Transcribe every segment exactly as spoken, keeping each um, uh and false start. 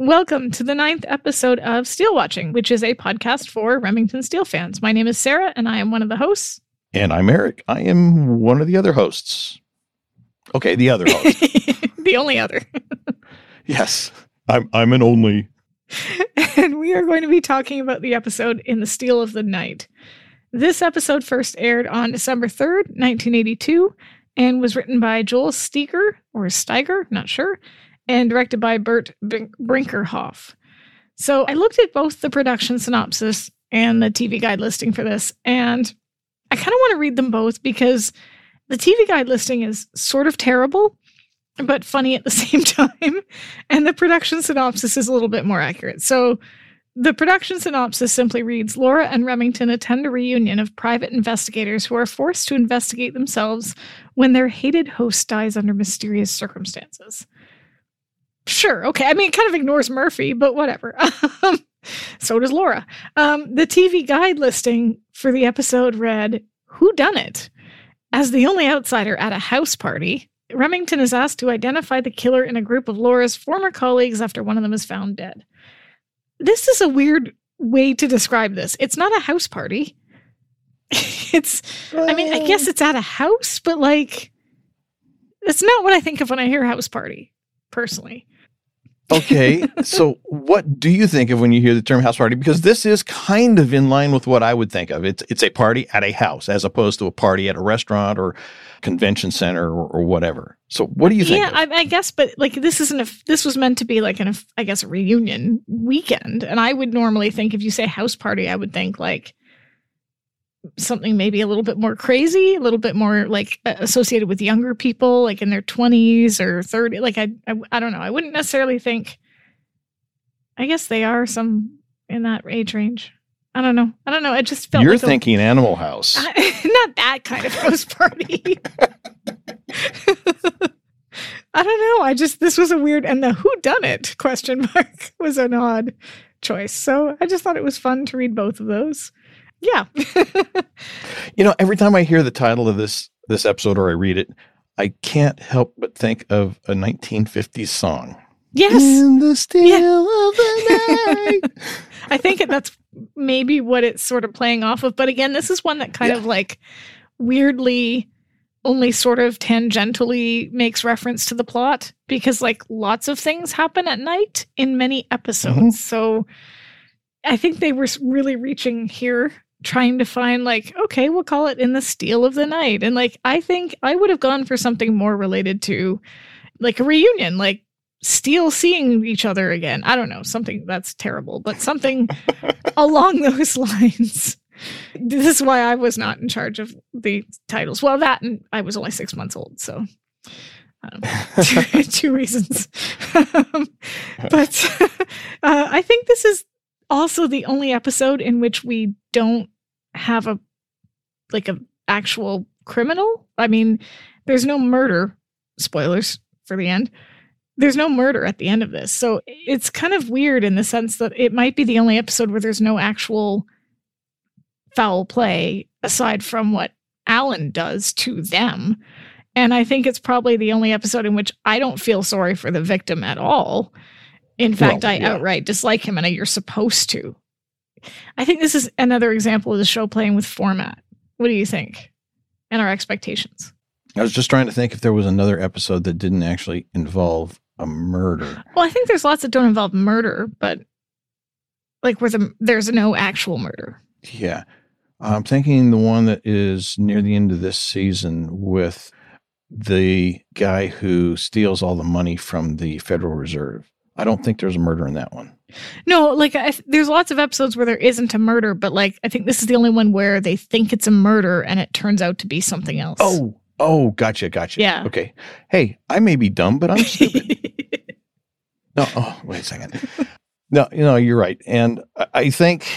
Welcome to the ninth episode of Steel Watching, which is a podcast for Remington Steel fans. My name is Sarah, and I am one of the hosts. And I'm Eric. I am one of the other hosts. Okay, the other host. The only other. Yes, I'm I'm an only. And we are going to be talking about the episode In the Steel of the Night. This episode first aired on December third, nineteen eighty-two, and was written by Joel Steiger, or Steiger, not sure, and directed by Bert Brinkerhoff. So I looked at both the production synopsis and the T V guide listing for this, and I kind of want to read them both because the T V guide listing is sort of terrible, but funny at the same time, and the production synopsis is a little bit more accurate. So the production synopsis simply reads, Laura and Remington attend a reunion of private investigators who are forced to investigate themselves when their hated host dies under mysterious circumstances. Sure, okay. I mean, it kind of ignores Murphy, but whatever. Um, so does Laura. Um, the T V guide listing for the episode read, Whodunit? As the only outsider at a house party, Remington is asked to identify the killer in a group of Laura's former colleagues after one of them is found dead. This is a weird way to describe this. It's not a house party. It's, I mean, I guess it's at a house, but like, it's not what I think of when I hear house party, personally. Okay, so what do you think of when you hear the term house party? Because this is kind of in line with what I would think of. It's it's a party at a house as opposed to a party at a restaurant or convention center or, or whatever. So what do you think? Yeah, I, I guess, but like this isn't a. This was meant to be like an, I guess, a reunion weekend, and I would normally think if you say house party, I would think like something maybe a little bit more crazy, a little bit more like associated with younger people, like in their twenties or thirty. Like I, I, I don't know. I wouldn't necessarily think. I guess they are some in that age range. I don't know. I don't know. It just felt. You're like thinking a, Animal House, not that kind of house party. I don't know. I just this was a weird, and the whodunit question mark was an odd choice. So I just thought it was fun to read both of those. Yeah. You know, every time I hear the title of this this episode or I read it, I can't help but think of a nineteen fifties song. Yes. In the still Yeah. of the night. I think that's maybe what it's sort of playing off of. But again, this is one that kind Yeah. of like weirdly only sort of tangentially makes reference to the plot because like lots of things happen at night in many episodes. Mm-hmm. So I think they were really reaching here, trying to find like, okay, we'll call it In the Steel of the Night. And like, I think I would have gone for something more related to like a reunion, like Steel seeing each other again. I don't know, something that's terrible, but something along those lines. This is why I was not in charge of the titles. Well, that and I was only six months old, so I don't know, two, two reasons. um, but uh, I think this is also the only episode in which we don't have a like a actual criminal. I mean, there's no murder. Spoilers for the end. There's no murder at the end of this. So it's kind of weird in the sense that it might be the only episode where there's no actual foul play aside from what Alan does to them. And I think it's probably the only episode in which I don't feel sorry for the victim at all. In fact, well, I yeah. outright dislike him, and you're supposed to. I think this is another example of the show playing with format. What do you think? And our expectations. I was just trying to think if there was another episode that didn't actually involve a murder. Well, I think there's lots that don't involve murder, but like where the, there's no actual murder. Yeah. I'm thinking the one that is near the end of this season with the guy who steals all the money from the Federal Reserve. I don't think there's a murder in that one. No, like I, there's lots of episodes where there isn't a murder, but like I think this is the only one where they think it's a murder and it turns out to be something else. Oh, oh, gotcha, gotcha. Yeah. Okay. Hey, I may be dumb, but I'm stupid. no, oh, wait a second. No, you know, you're right, and I, I think,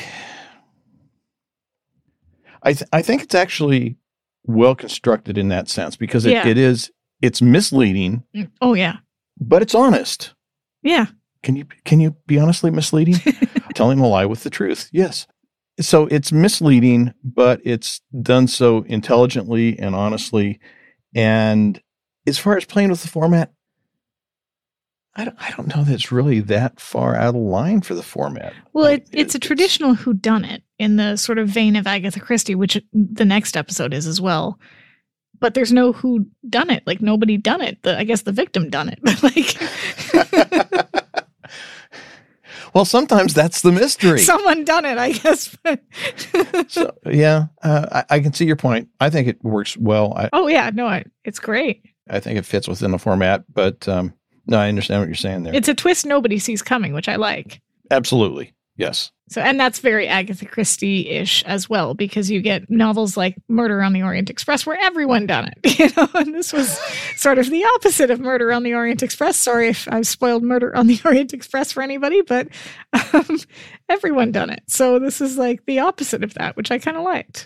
I th- I think it's actually well constructed in that sense because it, yeah. it is it's misleading. Oh yeah, but it's honest. Yeah. Can you can you be honestly misleading? Telling a lie with the truth. Yes. So it's misleading, but it's done so intelligently and honestly. And as far as playing with the format, I don't, I don't know that it's really that far out of line for the format. Well, Like, it, it's a traditional whodunit in the sort of vein of Agatha Christie, which the next episode is as well. But there's no who done it. Like, nobody done it. The, I guess the victim done it. But like, well, sometimes that's the mystery. someone done it, I guess. So, yeah, uh, I, I can see your point. I think it works well. I, Oh yeah, no, I, it's great. I think it fits within the format, but um, no, I understand what you're saying there. It's a twist nobody sees coming, which I like. Absolutely. Yes. So, and that's very Agatha Christie-ish as well, because you get novels like Murder on the Orient Express where everyone done it, you know, and this was sort of the opposite of Murder on the Orient Express. Sorry if I've spoiled Murder on the Orient Express for anybody, but um, everyone done it. So this is like the opposite of that, which I kind of liked.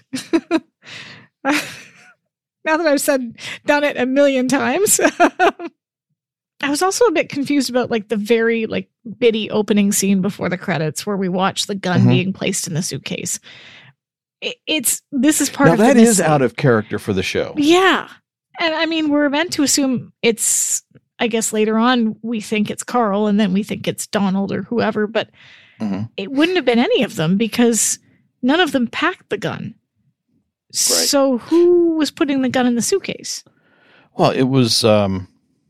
Now that I've said done it a million times. I was also a bit confused about like the very like bitty opening scene before the credits where we watch the gun Mhm. being placed in the suitcase. It, it's this is part Now, of that the is mystery. out of character for the show. Yeah. And I mean, we're meant to assume it's, I guess later on we think it's Carl and then we think it's Donald or whoever, but Mhm. it wouldn't have been any of them because none of them packed the gun. So who was putting the gun in the suitcase? Well, it was um,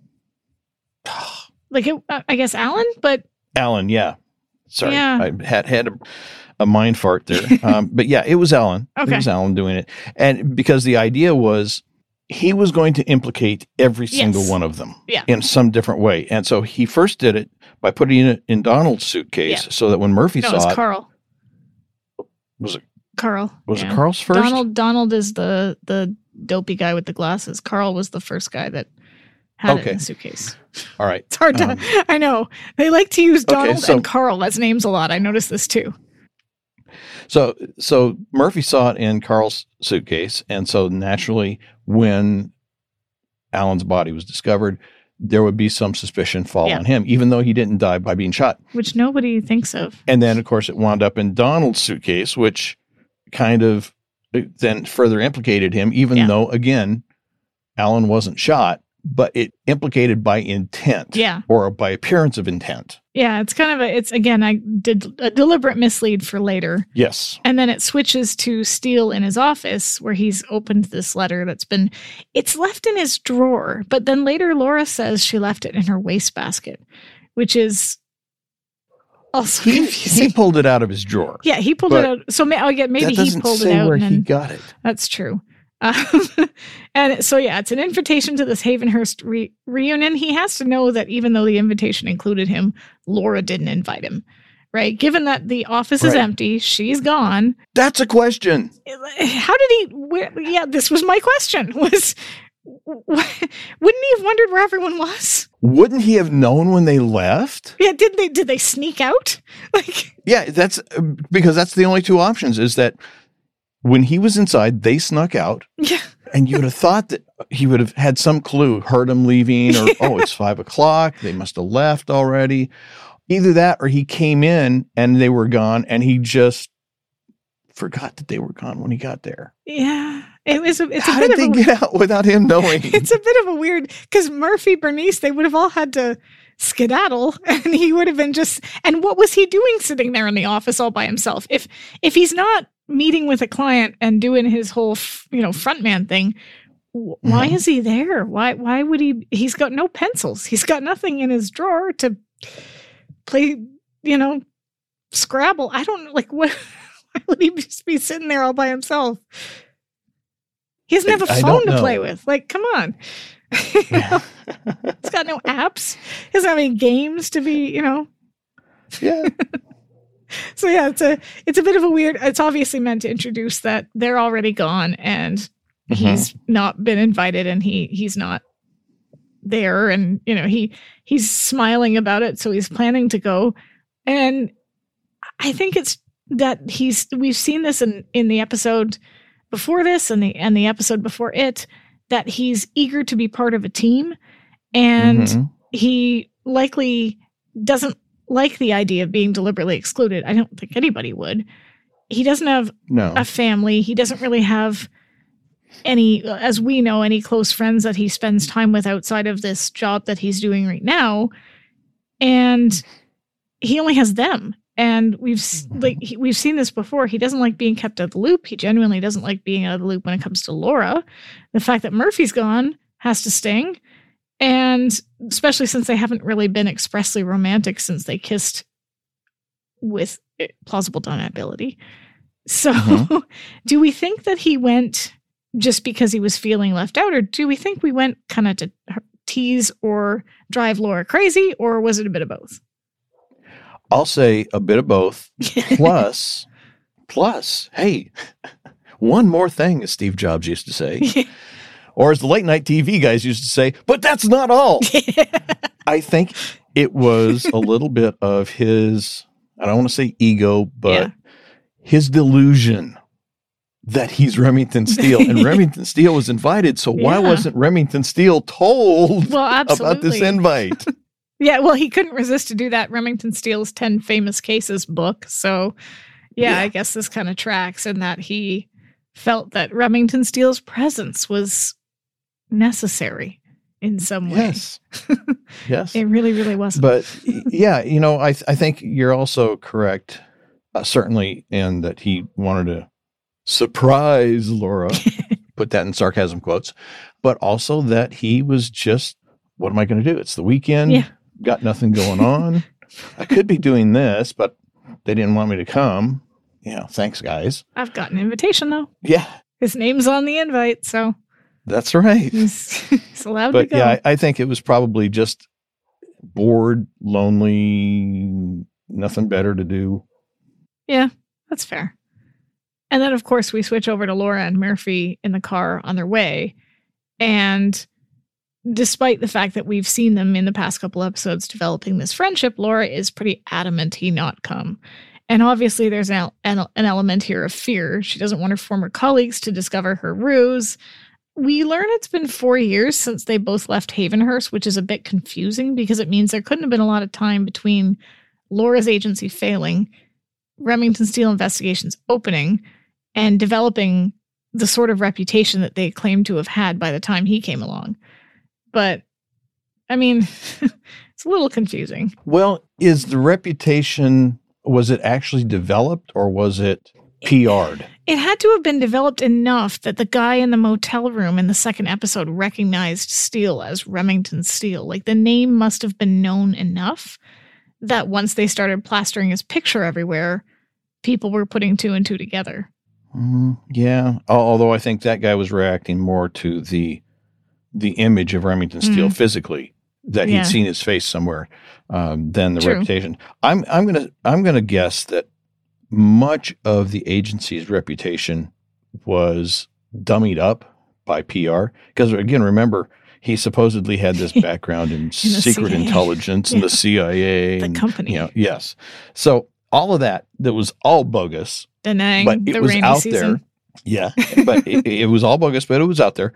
Like, it, I guess Alan, but Alan. Yeah. Sorry. Yeah. I had had a, a mind fart there. um, but yeah, it was Alan. Okay. It was Alan doing it. And because the idea was he was going to implicate every Yes. single one of them Yeah. in some different way. And so he first did it by putting it in Donald's suitcase Yeah. so that when Murphy no, it saw was it, Carl. was it, Carl. was yeah. it Carl's first? Donald Donald is the the dopey guy with the glasses. Carl was the first guy that had it Okay. in the suitcase. All right. It's hard to Um, I know. They like to use Okay, Donald so- and Carl as names a lot. I noticed this too. So, so Murphy saw it in Carl's suitcase. And so naturally, when Alan's body was discovered, there would be some suspicion fall Yeah. on him, even though he didn't die by being shot. Which nobody thinks of. And then, of course, it wound up in Donald's suitcase, which kind of then further implicated him, even Yeah. though, again, Alan wasn't shot, but it implicated by intent Yeah. or by appearance of intent. Yeah, it's kind of a it's again I did a deliberate mislead for later. Yes. And then it switches to Steele in his office where he's opened this letter that's been, it's left in his drawer. But then later Laura says she left it in her wastebasket, which is also He, confusing. he pulled it out of his drawer. yeah, he pulled but it out. So may, oh, yeah, maybe that he doesn't pulled say it out. where And he then, got it. that's true. Um, and so, yeah, it's an invitation to this Havenhurst re- reunion. He has to know that even though the invitation included him, Laura didn't invite him, right? Given that the office is Right. empty, she's gone. That's a question. How did he? Where, yeah, this was my question. Was wouldn't he have wondered where everyone was? Wouldn't he have known when they left? Yeah, did they? Did they sneak out? Like, Yeah, that's uh, because that's the only two options is that when he was inside, they snuck out, yeah, and you would have thought that he would have had some clue, heard him leaving, or, oh, it's five o'clock. They must have left already. Either that or he came in and they were gone and he just forgot that they were gone when he got there. yeah. It was. A, it's How a bit did of they a. get out without him knowing? It's a bit of a weird because Murphy, Bernice, they would have all had to skedaddle, and he would have been just. And what was he doing sitting there in the office all by himself? If if he's not meeting with a client and doing his whole f- you know frontman thing, w- why Mhm. is he there? Why why would he? He's got no pencils. He's got nothing in his drawer to play. You know, Scrabble. I don't like what. Why would he just be sitting there all by himself? He doesn't have a I phone don't to know. play with. Like, come on. You know, it's got no apps. He doesn't have any games to be, you know. Yeah. So yeah, it's a it's a bit of a weird. It's obviously meant to introduce that they're already gone and Mhm. he's not been invited and he he's not there and you know he he's smiling about it, so he's planning to go. And I think it's that he's we've seen this in in the episode before this and the and the episode before it, that he's eager to be part of a team, and Mhm. he likely doesn't like the idea of being deliberately excluded. I don't think anybody would. He doesn't have No. a family. He doesn't really have any, as we know, any close friends that he spends time with outside of this job that he's doing right now. And he only has them. And we've like he, we've seen this before. He doesn't like being kept out of the loop. He genuinely doesn't like being out of the loop when it comes to Laura. The fact that Murphy's gone has to sting. And especially since they haven't really been expressly romantic since they kissed with plausible deniability. So mm-hmm. do we think that he went just because he was feeling left out, or do we think we went kind of to tease or drive Laura crazy, or was it a bit of both? I'll say a bit of both. Plus, plus, hey, one more thing, as Steve Jobs used to say, or as the late night T V guys used to say, but that's not all. I think it was a little bit of his, I don't want to say ego, but yeah. his delusion that he's Remington Steele. And Remington Steele was invited, so why yeah. wasn't Remington Steele told well, about this invite? Yeah, well, he couldn't resist to do that Remington Steele's ten Famous Cases book. So, yeah, yeah. I guess this kind of tracks in that he felt that Remington Steele's presence was necessary in some way. Yes. Yes. It really, really wasn't. But, yeah, you know, I, th- I think you're also correct, uh, certainly, in that he wanted to surprise Laura, put that in sarcasm quotes, but also that he was just, what am I going to do? It's the weekend. Yeah. Got nothing going on. I could be doing this, but they didn't want me to come. Yeah, thanks, guys. I've got an invitation, though. Yeah. His name's on the invite, so. That's right. He's, he's allowed but to go. Yeah, I, I think it was probably just bored, lonely, nothing better to do. Yeah, that's fair. And then, of course, we switch over to Laura and Murphy in the car on their way. And despite the fact that we've seen them in the past couple episodes developing this friendship, Laura is pretty adamant he not come. And obviously there's an, an, an element here of fear. She doesn't want her former colleagues to discover her ruse. We learn it's been four years since they both left Havenhurst, which is a bit confusing because it means there couldn't have been a lot of time between Laura's agency failing, Remington Steele investigations opening, and developing the sort of reputation that they claim to have had by the time he came along. But, I mean, it's a little confusing. Well, is the reputation, was it actually developed or was it P R'd? It had to have been developed enough that the guy in the motel room in the second episode recognized Steele as Remington Steele. Like, the name must have been known enough that once they started plastering his picture everywhere, people were putting two and two together. Mm, yeah, although I think that guy was reacting more to the the image of Remington Steele mm. physically, that he'd yeah. seen his face somewhere, um, than the True. reputation. I'm I'm gonna I'm gonna guess that much of the agency's reputation was dummied up by P R. Because again, remember, he supposedly had this background in, in secret C I A. Intelligence yeah. and the C I A, the and, company. You know, yes, so all of that that was all bogus. Denying but it the was rainy out season. There. Yeah, but it, it was all bogus, but it was out there.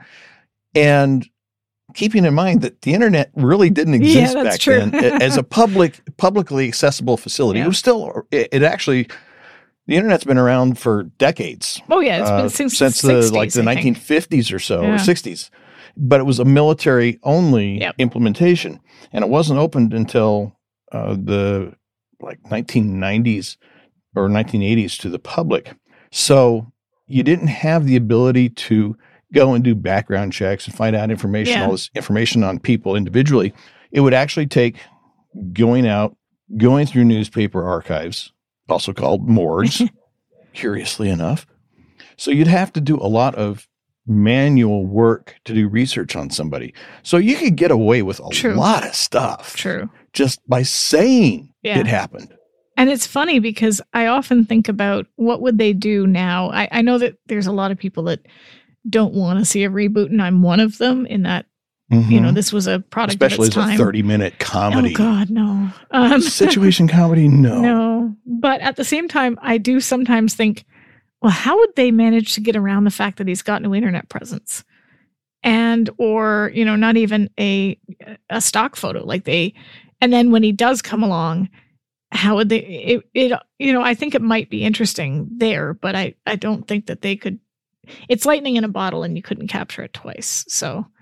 And keeping in mind that the internet really didn't exist yeah, back true. then as a public, publicly accessible facility. Yeah. It was still, it, it actually, the internet's been around for decades. Oh yeah, it's been uh, since, since the sixties, like the I nineteen fifties think. or so, yeah. or sixties. But it was a military only yep. implementation, and it wasn't opened until uh, the like nineteen nineties or nineteen eighties to the public. So you didn't have the ability to go and do background checks and find out information, yeah. all this information on people individually. It would actually take going out, going through newspaper archives, also called morgues, curiously enough. So you'd have to do a lot of manual work to do research on somebody. So you could get away with a True. lot of stuff. True. Just by saying yeah. it happened. And it's funny because I often think about what would they do now. I, I know that there's a lot of people that don't want to see a reboot, and I'm one of them in that, mm-hmm. you know, this was a product Especially of its time. as a thirty-minute comedy. Oh, God, no. Um, Situation comedy, no. No. But at the same time, I do sometimes think, well, how would they manage to get around the fact that he's got no internet presence? And, or, you know, not even a a stock photo. Like they, and then when he does come along, how would they, it, it you know, I think it might be interesting there, but I, I don't think that they could. It's lightning in a bottle and you couldn't capture it twice. So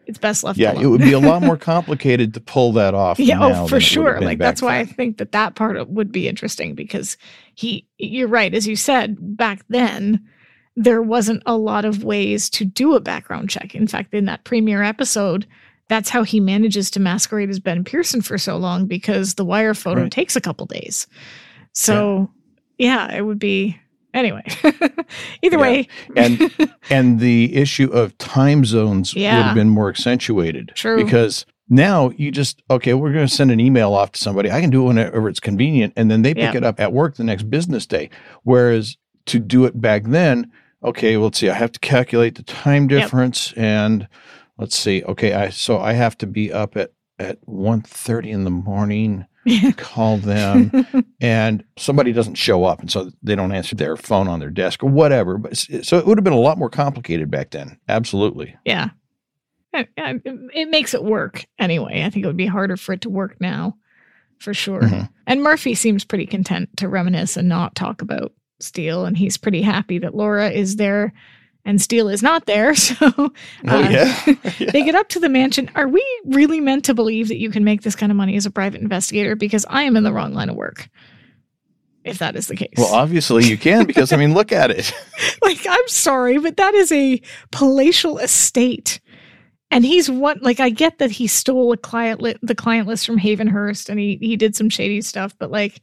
it's best left Yeah, alone. it would be a lot more complicated to pull that off. Yeah, now oh, for than it would have sure. been Like back that's why I then. think that that part would be interesting because he, you're right, as you said, back then there wasn't a lot of ways to do a background check. In fact, in that premiere episode, that's how he manages to masquerade as Ben Pearson for so long because the wire photo Right. takes a couple days. So yeah, yeah it would be anyway. Either Yeah. way, and and the issue of time zones would Yeah. have been more accentuated. True. Because now you just, okay, we're going to send an email off to somebody. I can do it whenever it's convenient. And then they pick Yeah. it up at work the next business day. Whereas to do it back then, okay, well, let's see, I have to calculate the time difference. And let's see, okay, I so I have to be up at, at one thirty in the morning. Call them and somebody doesn't show up and so they don't answer their phone on their desk or whatever. But so it would have been a lot more complicated back then. Absolutely. yeah. It, it makes it work anyway. I think it would be harder for it to work now for sure. Mhm. And Murphy seems pretty content to reminisce and not talk about Steele. And he's pretty happy that Laura is there and Steele is not there. So uh, Oh, yeah. Yeah. they get up to the mansion. Are we really meant to believe that you can make this kind of money as a private investigator? Because I am in the wrong line of work, if that is the case. Well, obviously you can because, I mean, look at it. Like, I'm sorry, but that is a palatial estate. And he's one, like, I get that he stole a client li- the client list from Havenhurst and he, he did some shady stuff, but like,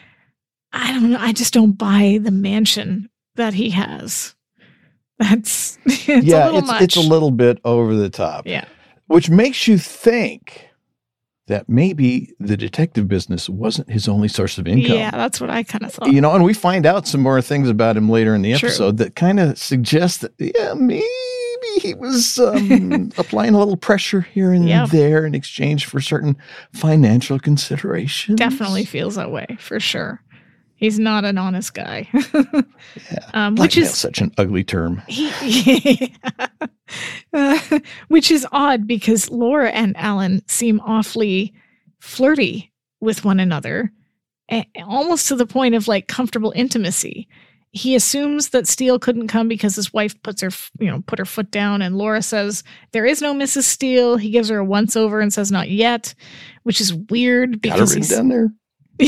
I don't know. I just don't buy the mansion that he has. That's it's yeah, a little it's, much. it's a little bit over the top. Yeah. Which makes you think that maybe the detective business wasn't his only source of income. Yeah, that's what I kind of thought. You know, and we find out some more things about him later in the True. episode that kind of suggest that, yeah, maybe he was um, applying a little pressure here and Yep. there in exchange for certain financial considerations. Definitely feels that way for sure. He's not an honest guy. Yeah. um, which Blackmail's is such an ugly term. He, uh, which is odd because Laura and Alan seem awfully flirty with one another, a- almost to the point of like comfortable intimacy. He assumes that Steele couldn't come because his wife puts her, f- you know, put her foot down, and Laura says there is no Missus Steele. He gives her a once over and says not yet, which is weird Got it because written he's down there.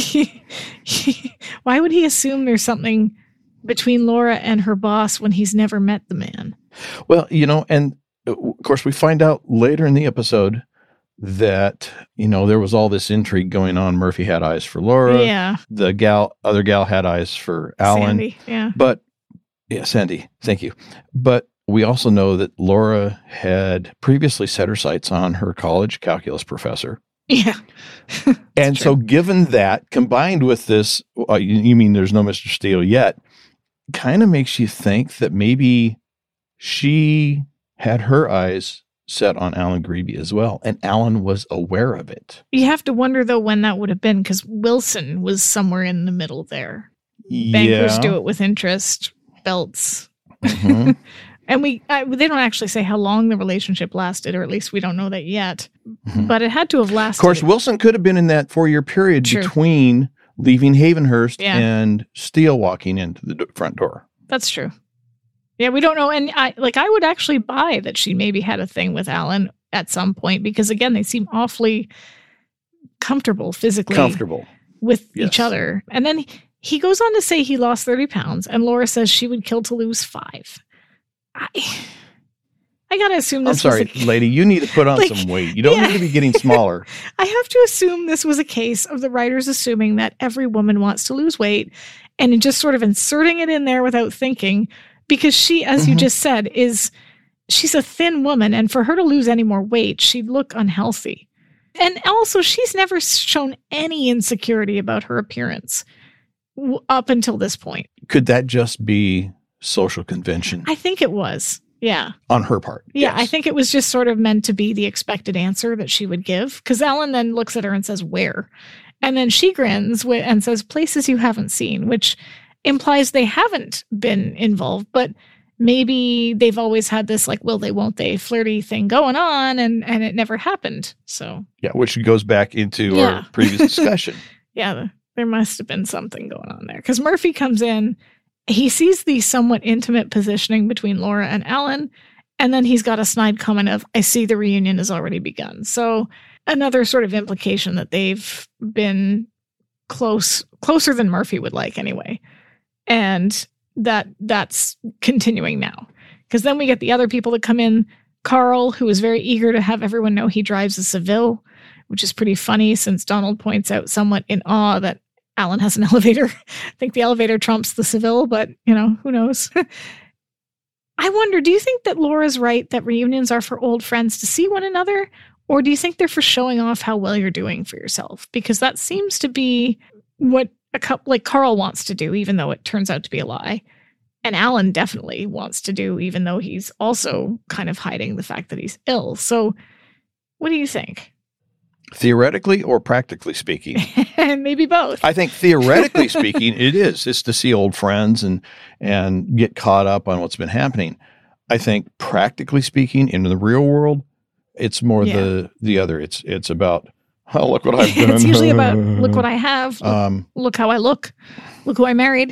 why would he assume there's something between Laura and her boss when he's never met the man? Well, you know, and uh, of course, we find out later in the episode that, you know, there was all this intrigue going on. Murphy had eyes for Laura. Yeah, The gal, other gal had eyes for Alan. Sandy. Yeah, But, yeah, Sandy, thank you. But we also know that Laura had previously set her sights on her college calculus professor. yeah. And so given that, combined with this, uh, you, you mean there's no Mister Steele yet, kind of makes you think that maybe she had her eyes set on Alan Greeby as well, and Alan was aware of it. You have to wonder though when that would have been because Wilson was somewhere in the middle there. Bankers yeah. do it with interest, belts, Mhm. and we I, they don't actually say how long the relationship lasted, or at least we don't know that yet. Mhm. But it had to have lasted. Of course, Wilson could have been in that four-year period True. between leaving Havenhurst Yeah. and Steele walking into the do- front door. That's true. Yeah, we don't know. And I like I would actually buy that she maybe had a thing with Alan at some point because again, they seem awfully comfortable physically Comfortable. with Yes. each other. And then he goes on to say he lost thirty pounds and Laura says she would kill to lose five. I I gotta assume I'm this sorry, was a, lady, you need to put on Like, some weight. You don't yeah. need to be getting smaller. I have to assume this was a case of the writers assuming that every woman wants to lose weight and just sort of inserting it in there without thinking because she, as you Mhm. just said, is she's a thin woman and for her to lose any more weight, she'd look unhealthy. And also she's never shown any insecurity about her appearance w- up until this point. Could that just be social convention I think it was. Yeah. on her part? Yeah, Yes. I think it was just sort of meant to be the expected answer that she would give. Because Ellen then looks at her and says, where? And then she grins wi- and says, places you haven't seen, which implies they haven't been involved, but maybe they've always had this like, will they, won't they flirty thing going on and, and it never happened. So, Yeah, which goes back into Yeah. our previous discussion. yeah, there must have been something going on there. Because Murphy comes in, he sees the somewhat intimate positioning between Laura and Alan, And then he's got a snide comment of, I see the reunion has already begun. So another sort of implication that they've been close, closer than Murphy would like anyway. And that that's continuing now. Because then we get the other people that come in. Carl, who is very eager to have everyone know he drives a Seville, which is pretty funny since Donald points out somewhat in awe that Alan has an elevator. I think the elevator trumps the Seville, but, you know, who knows? I wonder, do you think that Laura's right that reunions are for old friends to see one another? Or do you think they're for showing off how well you're doing for yourself? Because that seems to be what a couple like Carl wants to do, even though it turns out to be a lie. And Alan definitely wants to do, even though he's also kind of hiding the fact that he's ill. So what do you think? Theoretically or practically speaking? Maybe both. I think theoretically speaking, it is. It's to see old friends and and get caught up on what's been happening. I think practically speaking, in the real world, it's more yeah. the the other. It's it's about, oh, look what I've done. It's usually about, look what I have. Look, um, look how I look. Look who I married.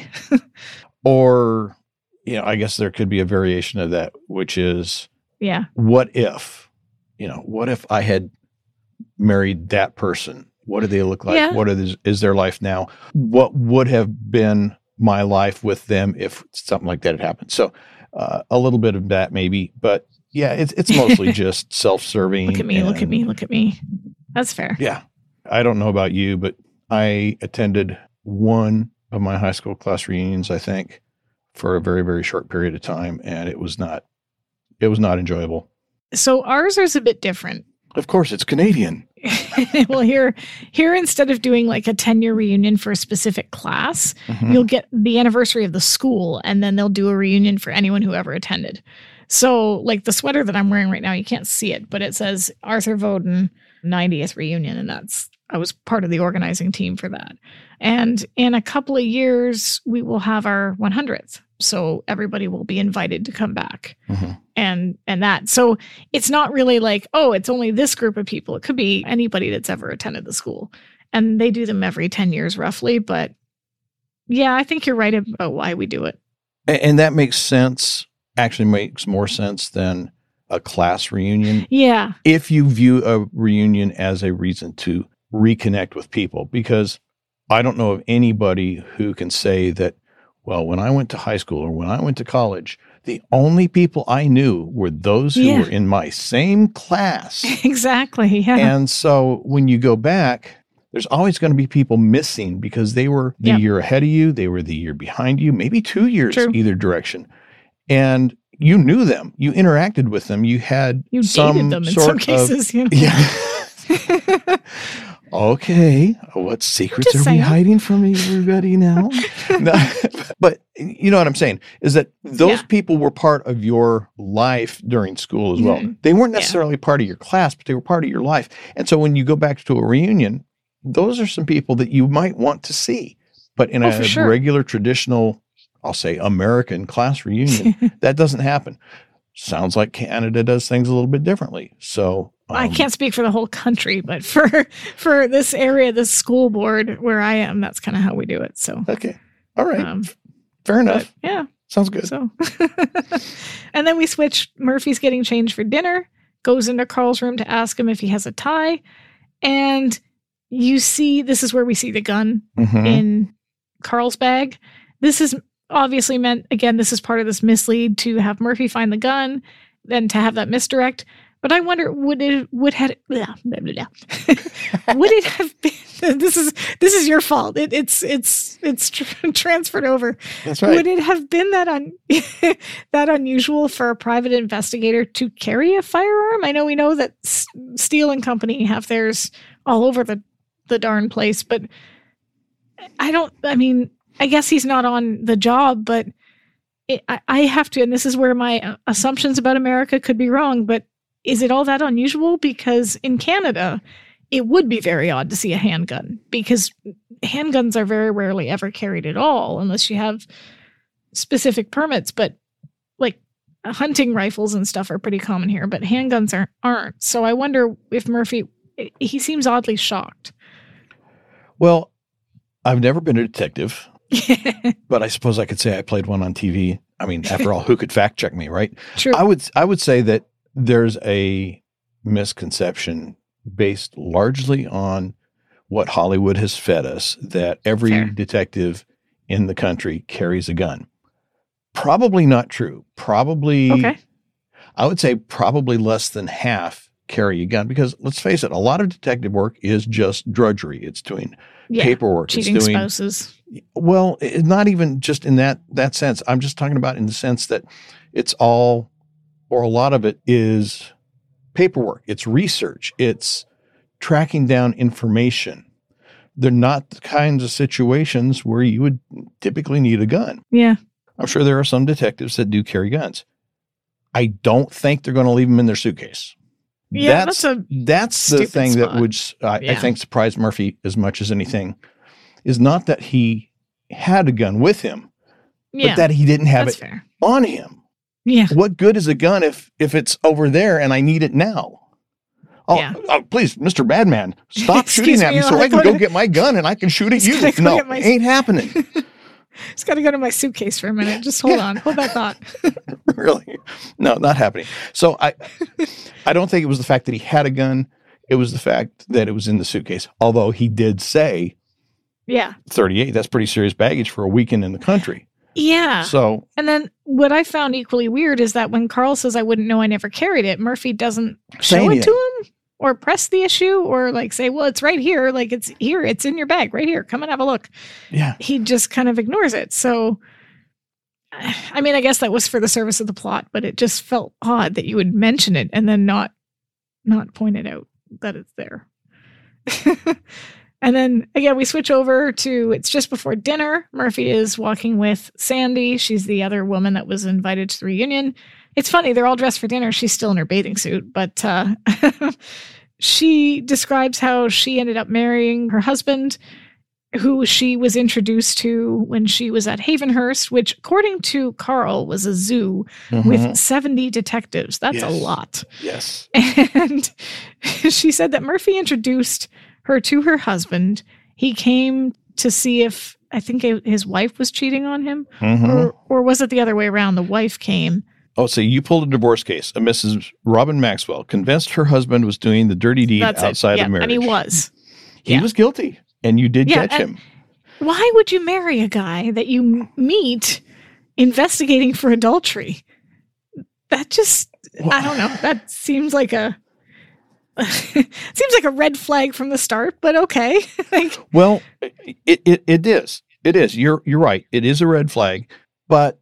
Or, you know, I guess there could be a variation of that, which is, yeah, what if, you know, what if I had married that person? What do they look like? Yeah. What is, is their life now? What would have been my life with them if something like that had happened? So uh, a little bit of that maybe, but yeah, it's it's mostly just self-serving. Look at me, and, look at me, look at me. That's fair. Yeah. I don't know about you, but I attended one of my high school class reunions, I think, for a very, very short period of time. And it was not, it was not enjoyable. So ours is a bit different. Of course, it's Canadian. Well, here, here instead of doing like a ten-year reunion for a specific class, mm-hmm. you'll get the anniversary of the school, and then they'll do a reunion for anyone who ever attended. So like the sweater that I'm wearing right now, you can't see it, but it says Arthur Voden ninetieth reunion. And that's, I was part of the organizing team for that. And in a couple of years, we will have our one hundredth. So everybody will be invited to come back. Mm-hmm. And and that. So it's not really like, oh, it's only this group of people. It could be anybody that's ever attended the school. And they do them every ten years roughly. But yeah, I think you're right about why we do it. And, and that makes sense, actually makes more sense than a class reunion. Yeah. If you view a reunion as a reason to reconnect with people, because I don't know of anybody who can say that, well, when I went to high school or when I went to college, the only people I knew were those who yeah. were in my same class. Exactly. Yeah. And so when you go back, there's always going to be people missing because they were the yep. year ahead of you. They were the year behind you, maybe two years True. Either direction. And you knew them. You interacted with them. You had you some dated them in sort some cases. Of, you know? Yeah. Okay, what secrets are saying. we hiding from everybody now? No, but you know what I'm saying is that those yeah. people were part of your life during school as well. Mm-hmm. They weren't necessarily yeah. part of your class, but they were part of your life. And so when you go back to a reunion, those are some people that you might want to see. But in oh, a sure. regular, traditional, I'll say American class reunion, that doesn't happen. Sounds like Canada does things a little bit differently. So um, I can't speak for the whole country, but for for this area, this school board where I am, that's kind of how we do it. So okay, all right, um, fair enough. Yeah, sounds good. So, and then we switch. Murphy's getting changed for dinner. Goes into Carl's room to ask him if he has a tie, and you see this is where we see the gun mm-hmm. in Carl's bag. This is obviously meant, again, this is part of this mislead to have Murphy find the gun, then to have that misdirect. But I wonder, would it would had blah, blah, blah, blah. would it have been? This is this is your fault. It, it's it's it's tr- transferred over. That's right. Would it have been that un that unusual for a private investigator to carry a firearm? I know we know that S- Steele and Company have theirs all over the the darn place, but I don't. I mean. I guess he's not on the job, but it, I, I have to, and this is where my assumptions about America could be wrong, but is it all that unusual? Because in Canada, it would be very odd to see a handgun because handguns are very rarely ever carried at all unless you have specific permits, but like hunting rifles and stuff are pretty common here, but handguns aren't. aren't. So I wonder if Murphy, he seems oddly shocked. Well, I've never been a detective. But I suppose I could say I played one on T V. I mean, after all, who could fact check me, right? True. I would I would say that there's a misconception based largely on what Hollywood has fed us, that every Fair. detective in the country carries a gun. Probably not true. Probably, Okay. I would say probably less than half carry a gun, because let's face it, a lot of detective work is just drudgery. It's doing Yeah. paperwork. Cheating it's doing, spouses. well, it's not even just in that that sense. I'm just talking about in the sense that it's all, or a lot of it is paperwork. It's research. It's tracking down information. They're not the kinds of situations where you would typically need a gun. Yeah. I'm sure there are some detectives that do carry guns. I don't think they're going to leave them in their suitcase. Yeah, that's that's a that's the stupid thing spot. that would uh, Yeah. I think surprised Murphy as much as anything, is not that he had a gun with him, yeah. but that he didn't have That's it fair. on him. Yeah. What good is a gun if if it's over there and I need it now? Oh, Yeah. oh, please, Mister Badman, stop Excuse shooting at me me so while I I can go go to- get my gun and I can shoot at Just you. gotta go No, get my- ain't happening. Just got to go to my suitcase for a minute. Just hold on. Hold that thought. Really? No, not happening. So I I don't think it was the fact that he had a gun. It was the fact that it was in the suitcase. Although he did say Yeah. thirty-eight, that's pretty serious baggage for a weekend in the country. Yeah. So And then what I found equally weird is that when Carl says, I wouldn't know, I never carried it, Murphy doesn't Say show it anything. to him or press the issue or like say, well, it's right here. Like it's here. It's in your bag right here. Come and have a look. yeah. He just kind of ignores it. So, I mean, I guess that was for the service of the plot, but it just felt odd that you would mention it and then not, not point it out that it's there. And then again, we switch over to it's just before dinner. Murphy is walking with Sandy. She's the other woman that was invited to the reunion. It's funny, they're all dressed for dinner. She's still in her bathing suit, but uh, she describes how she ended up marrying her husband, who she was introduced to when she was at Havenhurst, which, according to Carl, was a zoo Mhm. with seventy detectives. That's a Yes. lot. Yes. And she said that Murphy introduced her to her husband. He came to see if, I think his wife was cheating on him, Mhm. or, or was it the other way around? The wife came. Oh, so you pulled a divorce case. A Missus Robin Maxwell convinced her husband was doing the dirty deed That's outside it. Yeah, of marriage. and he was. He yeah. was guilty, and you did Yeah, catch and- him. Why would you marry a guy that you m- meet investigating for adultery? That just, Well- I don't know. That seems like a, seems like a red flag from the start, but okay. Like, Well, it, it it is. It is. You're you're right. It is a red flag, but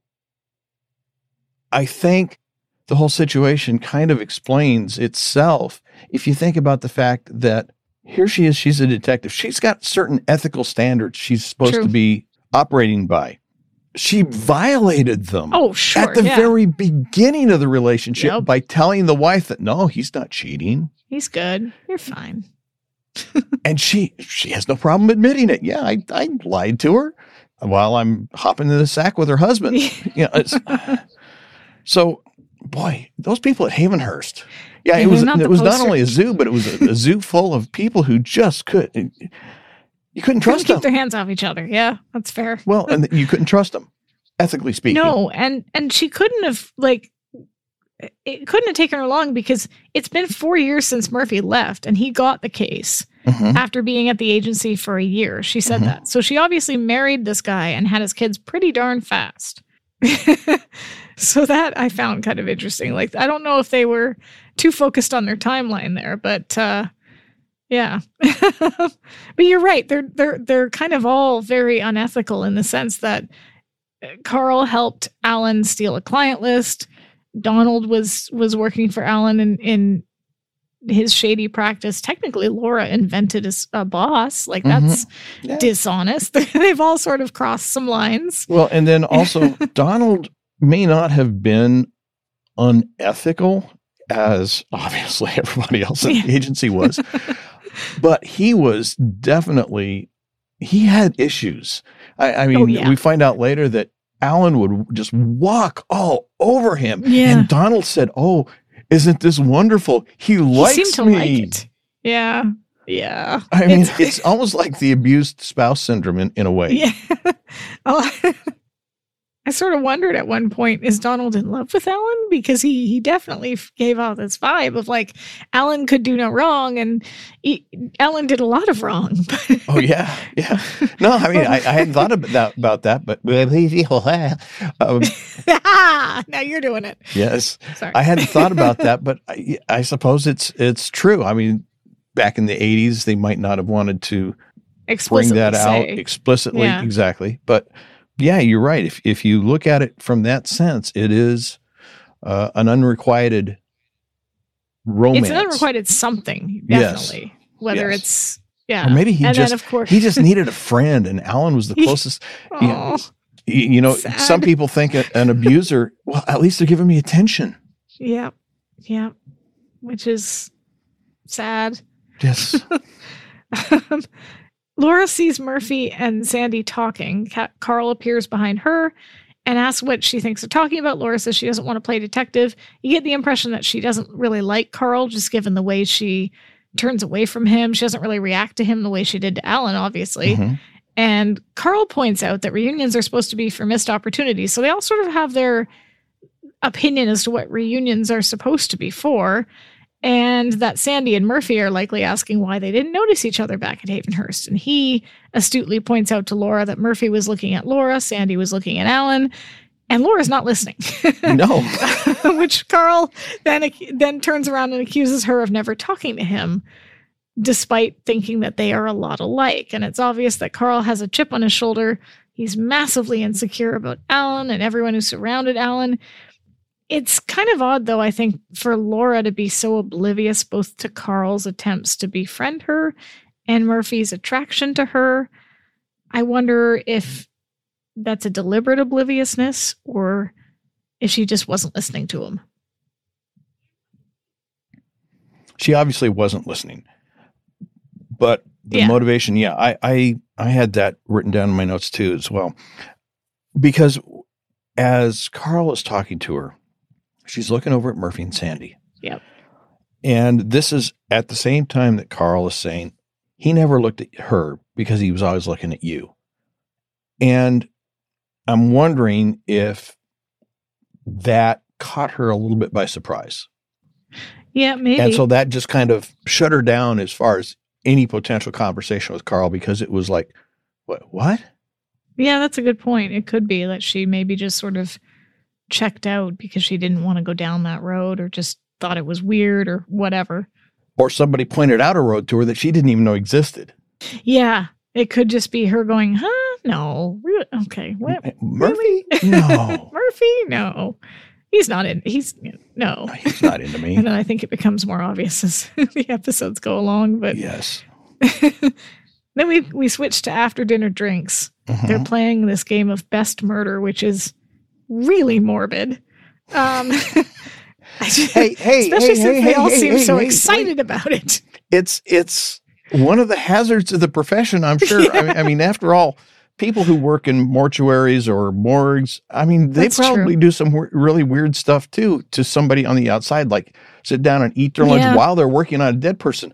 I think the whole situation kind of explains itself if you think about the fact that here she is, she's a detective. She's got certain ethical standards she's supposed True. to be operating by. She violated them oh, sure. at the yeah. very beginning of the relationship Yep. by telling the wife that no, he's not cheating. He's good. You're fine. And she she has no problem admitting it. Yeah, I, I lied to her while I'm hopping in the sack with her husband. You know, it's, so, boy, those people at Havenhurst. Yeah, Yeah, it was they're not it the was not poster- only a zoo, but it was a, a zoo full of people who just could you couldn't Couldn't trust keep them. their hands off each other. Yeah, that's fair. Well, and you couldn't trust them, ethically speaking. No, and and she couldn't have like it couldn't have taken her long because it's been four years since Murphy left and he got the case Mhm. after being at the agency for a year. She said Mhm. that. So she obviously married this guy and had his kids pretty darn fast. So that I found kind of interesting. Like, I don't know if they were too focused on their timeline there, but uh, yeah. But you're right. They're they're they're kind of all very unethical in the sense that Carl helped Alan steal a client list. Donald was was working for Alan in, in his shady practice. Technically, Laura invented a, s- a boss. Like, that's Yeah. dishonest. They've all sort of crossed some lines. Well, and then also Donald may not have been unethical as obviously everybody else at the agency was, but he was definitely, he had issues. I, I mean, Oh, yeah. we find out later that Alan would just walk all over him. Yeah. And Donald said, "Oh, isn't this wonderful? He likes he seemed to me." like it. Yeah. Yeah. I mean, It's- it's, almost like the abused spouse syndrome in, in a way. Yeah. Oh, I sort of wondered at one point, is Donald in love with Alan? Because he he definitely gave off this vibe of like Alan could do no wrong, and he, Alan did a lot of wrong. Oh yeah, yeah. No, I mean I, I hadn't thought about that, about that, but um, now you're doing it. Yes, sorry, I hadn't thought about that, but I, I suppose it's it's true. I mean, back in the eighties, they might not have wanted to bring that out say. explicitly, Yeah. exactly, but. Yeah, you're right. If if you look at it from that sense, it is uh, an unrequited romance. It's an unrequited something, definitely. Yes. Whether Yes. it's yeah, Or maybe he and just then of course he just needed a friend, and Alan was the closest. you know, oh, you, you know sad. some people think a- an abuser. Well, at least they're giving me attention. yeah, yeah, which is sad. Yes. Um, Laura sees Murphy and Sandy talking. Ca- Carl appears behind her and asks what she thinks they're talking about. Laura says she doesn't want to play detective. You get the impression that she doesn't really like Carl, just given the way she turns away from him. She doesn't really react to him the way she did to Alan, obviously. Mhm. And Carl points out that reunions are supposed to be for missed opportunities. So they all sort of have their opinion as to what reunions are supposed to be for. And that Sandy and Murphy are likely asking why they didn't notice each other back at Havenhurst. And he astutely points out to Laura that Murphy was looking at Laura, Sandy was looking at Alan, and Laura's not listening. No. Which Carl then then turns around and accuses her of never talking to him, despite thinking that they are a lot alike. And it's obvious that Carl has a chip on his shoulder. He's massively insecure about Alan and everyone who surrounded Alan. It's kind of odd, though, I think, for Laura to be so oblivious both to Carl's attempts to befriend her and Murphy's attraction to her. I wonder if that's a deliberate obliviousness or if she just wasn't listening to him. She obviously wasn't listening. But the Yeah. motivation, yeah, I, I I had that written down in my notes too as well. Because as Carl is talking to her, she's looking over at Murphy and Sandy. Yep. And this is at the same time that Carl is saying he never looked at her because he was always looking at you. And I'm wondering if that caught her a little bit by surprise. Yeah, maybe. And so that just kind of shut her down as far as any potential conversation with Carl, because it was like, what? What? Yeah, that's a good point. It could be that she maybe just sort of checked out because she didn't want to go down that road or just thought it was weird or whatever. Or somebody pointed out a road to her that she didn't even know existed. Yeah, it could just be her going, huh? No. Re- Okay. What? Murphy? No. Murphy? No. He's not in. He's, no. He's not into me. And then I think it becomes more obvious as the episodes go along. But Yes. then we, we switch to after dinner drinks. Mhm. They're playing this game of best murder, which is really morbid. Um, I just- Hey, hey, especially hey, since hey, they all hey, seem hey, so hey, excited about it. It's it's one of the hazards of the profession, I'm sure. Yeah. I, mean, I mean, after all, people who work in mortuaries or morgues, I mean, they That's probably true. do some w- really weird stuff too to somebody on the outside, like sit down and eat their lunch Yeah. while they're working on a dead person.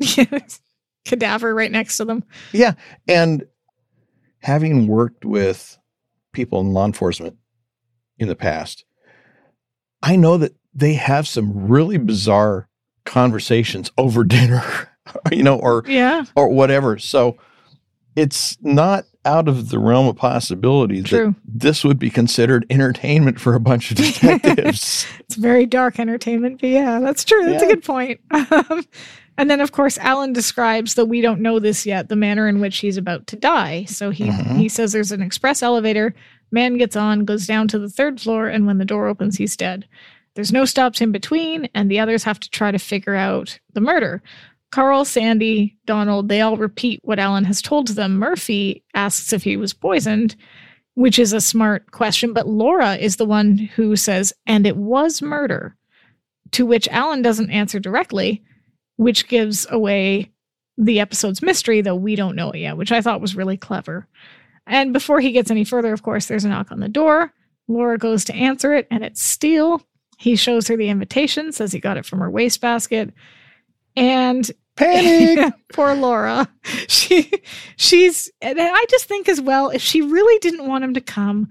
Cadaver right next to them. Yeah. And having worked with people in law enforcement in the past, I know that they have some really bizarre conversations over dinner, you know, or Yeah, or whatever. So it's not out of the realm of possibility True. that this would be considered entertainment for a bunch of detectives. it's very dark entertainment, but yeah, that's true. That's Yeah. a good point. Um, and then, of course, Alan describes, though we don't know this yet, the manner in which he's about to die. So he Mhm. he says there's an express elevator. Man gets on, goes down to the third floor, and when the door opens, he's dead. There's no stops in between, and the others have to try to figure out the murder. Carl, Sandy, Donald, they all repeat what Alan has told them. Murphy asks if he was poisoned, which is a smart question, but Laura is the one who says, and it was murder, to which Alan doesn't answer directly, which gives away the episode's mystery, though we don't know it yet, which I thought was really clever. And before he gets any further, of course, there's a knock on the door. Laura goes to answer it, and it's Steele. He shows her the invitation, says he got it from her wastebasket. And Panic! poor Laura. She she's and I just think as well, if she really didn't want him to come,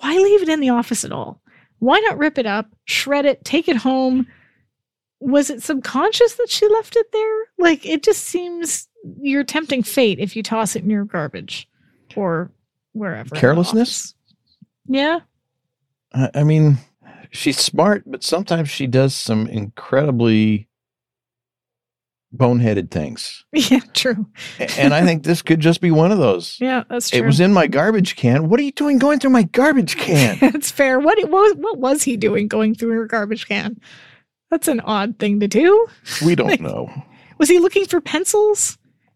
why leave it in the office at all? Why not rip it up, shred it, take it home? Was it subconscious that she left it there? Like, it just seems you're tempting fate if you toss it in your garbage or wherever. Carelessness? Yeah. I, I mean, she's smart, but sometimes she does some incredibly boneheaded things. Yeah, true. And I think this could just be one of those. Yeah, that's true. It was in my garbage can. What are you doing going through my garbage can? That's fair. What, what, what was he doing going through her garbage can? That's an odd thing to do. We don't like, know. Was he looking for pencils?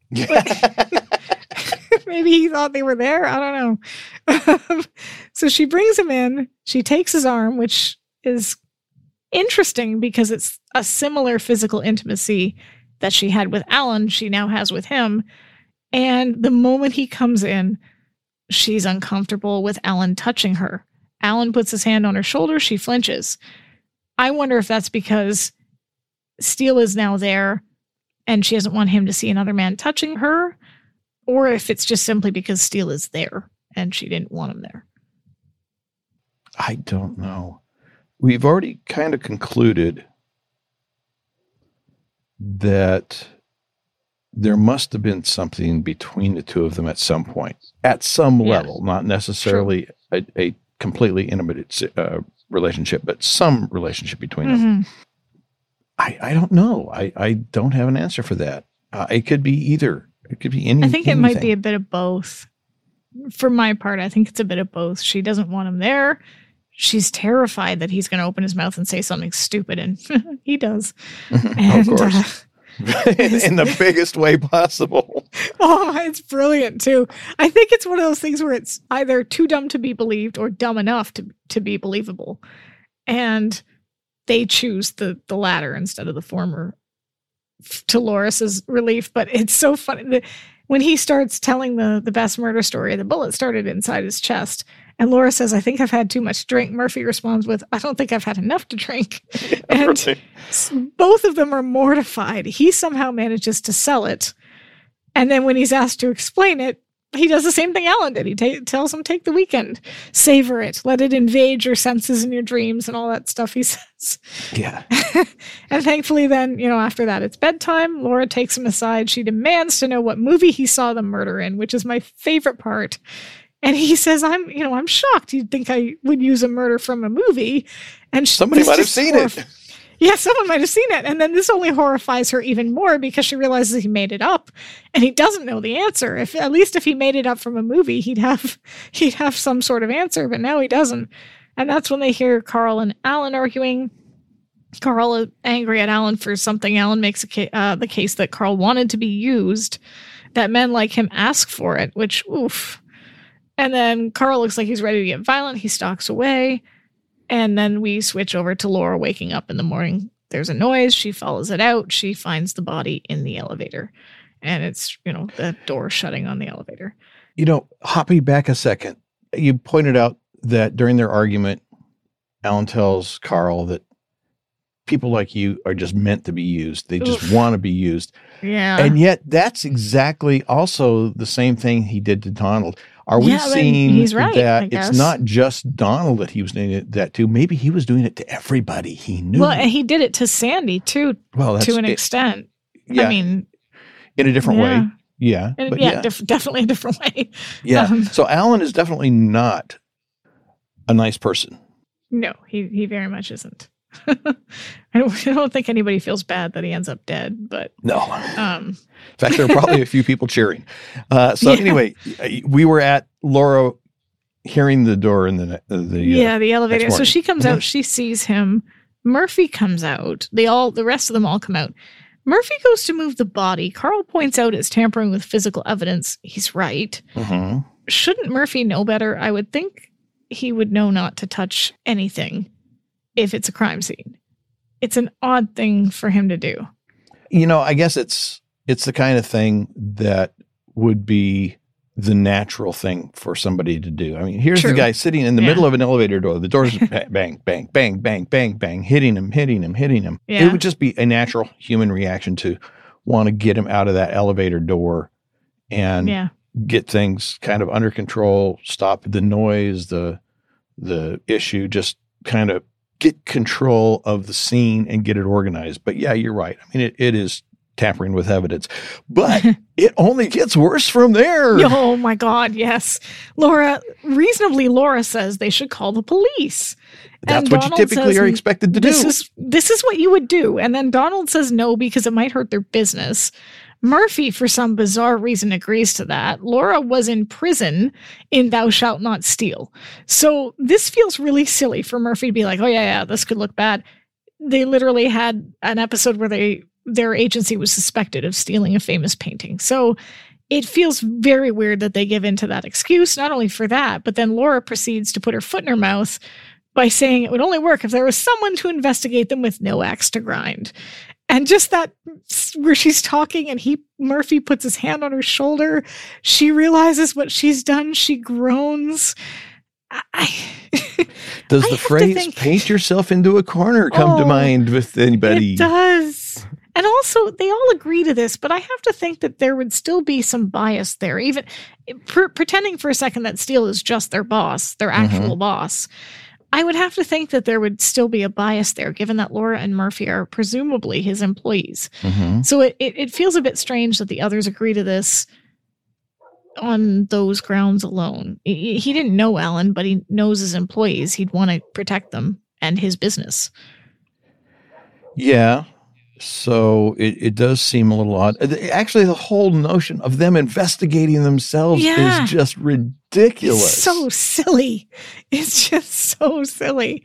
Maybe he thought they were there. I don't know. So she brings him in. She takes his arm, which is interesting because it's a similar physical intimacy that she had with Alan, she now has with him. And the moment he comes in, she's uncomfortable with Alan touching her. Alan puts his hand on her shoulder. She flinches. I wonder if that's because Steele is now there and she doesn't want him to see another man touching her, or if it's just simply because Steele is there and she didn't want him there. I don't know. We've already kind of concluded that there must have been something between the two of them at some point, at some Yeah. level, not necessarily a, a completely intimate uh, relationship, but some relationship between them. Mm-hmm. I, I don't know. I, I don't have an answer for that. Uh, it could be either. It could be any, I think anything. it might be a bit of both. For my part, I think it's a bit of both. She doesn't want him there. She's terrified that he's going to open his mouth and say something stupid, and he does. And, of course. Uh, in, in the biggest way possible. Oh, it's brilliant, too. I think it's one of those things where it's either too dumb to be believed or dumb enough to, to be believable. And they choose the, the latter instead of the former, to Loris's relief. But it's so funny. The, when he starts telling the, the best murder story, the bullet started inside his chest. And Laura says, I think I've had too much to drink. Murphy responds with, I don't think I've had enough to drink. Yeah, and right. Both of them are mortified. He somehow manages to sell it. And then when he's asked to explain it, he does the same thing Alan did. He ta- tells him, take the weekend, savor it, let it invade your senses and your dreams and all that stuff he says. Yeah. And thankfully then, you know, after that, it's bedtime. Laura takes him aside. She demands to know what movie he saw the murder in, which is my favorite part. And he says, I'm, you know, I'm shocked you'd think I would use a murder from a movie. And somebody might have seen horrif- it. Yeah, someone might have seen it. And then this only horrifies her even more because she realizes he made it up and he doesn't know the answer. If at least if he made it up from a movie, he'd have he'd have some sort of answer, but now he doesn't. And that's when they hear Carl and Alan arguing. Carl is angry at Alan for something. Alan makes a ca- uh, the case that Carl wanted to be used, that men like him ask for it, which, oof. And then Carl looks like he's ready to get violent. He stalks away. And then we switch over to Laura waking up in the morning. There's a noise. She follows it out. She finds the body in the elevator. And it's, you know, the door shutting on the elevator. You know, hopping back a second, you pointed out that during their argument, Alan tells Carl that people like you are just meant to be used. They just Oof. want to be used. Yeah. And yet that's exactly also the same thing he did to Donald. Are we Yeah, but seeing he's right, I that guess. it's not just Donald that he was doing it that to? Maybe he was doing it to everybody he knew. Well, and he did it to Sandy, too, Well, that's to an it- extent. Yeah, I mean, in a different yeah. way. Yeah. and but yeah, yeah. Def- definitely a different way. yeah. um, So Alan is definitely not a nice person. No, he, he very much isn't. I don't, I don't think anybody feels bad that he ends up dead, but No. um, In fact, there are probably a few people cheering. Uh, so Yeah. anyway, we were at Laura hearing the door in the the uh, yeah, the elevator. next So morning. she comes Mhm. out, she sees him. Murphy comes out. They all, the rest of them all come out. Murphy goes to move the body. Carl points out it's tampering with physical evidence. He's right. Mhm. Shouldn't Murphy know better? I would think he would know not to touch anything if it's a crime scene. It's an odd thing for him to do. You know, I guess it's it's the kind of thing that would be the natural thing for somebody to do. I mean, here's True. the guy sitting in the Yeah. middle of an elevator door. The door's bang, bang, bang, bang, bang, bang, bang, hitting him, hitting him, hitting him. Yeah. It would just be a natural human reaction to want to get him out of that elevator door and Yeah. get things kind of under control, stop the noise, the the issue, just kind of get control of the scene and get it organized. But yeah, you're right. I mean, it, it is tampering with evidence, but it only gets worse from there. Oh my God, yes. Laura, reasonably, Laura says they should call the police. That's and what Donald you typically says, are expected to this do. Is, this is what you would do. And then Donald says no because it might hurt their business. Murphy, for some bizarre reason, agrees to that. Laura was in prison in Thou Shalt Not Steal. So this feels really silly for Murphy to be like, oh yeah, yeah, this could look bad. They literally had an episode where they their agency was suspected of stealing a famous painting. So it feels very weird that they give in to that excuse, not only for that, but then Laura proceeds to put her foot in her mouth by saying it would only work if there was someone to investigate them with no axe to grind. And just that where she's talking and he Murphy puts his hand on her shoulder, she realizes what she's done. She groans. I, Does I the phrase think, paint yourself into a corner come oh, to mind with anybody? It does. And also, they all agree to this, but I have to think that there would still be some bias there, even per, pretending for a second that Steele is just their boss, their actual mm-hmm. boss. I would have to think that there would still be a bias there, given that Laura and Murphy are presumably his employees. Mm-hmm. So it, it, it feels a bit strange that the others agree to this on those grounds alone. He, he didn't know Alan, but he knows his employees. He'd want to protect them and his business. Yeah. So it, it does seem a little odd. Actually, the whole notion of them investigating themselves yeah. is just ridiculous. It's so silly. It's just so silly.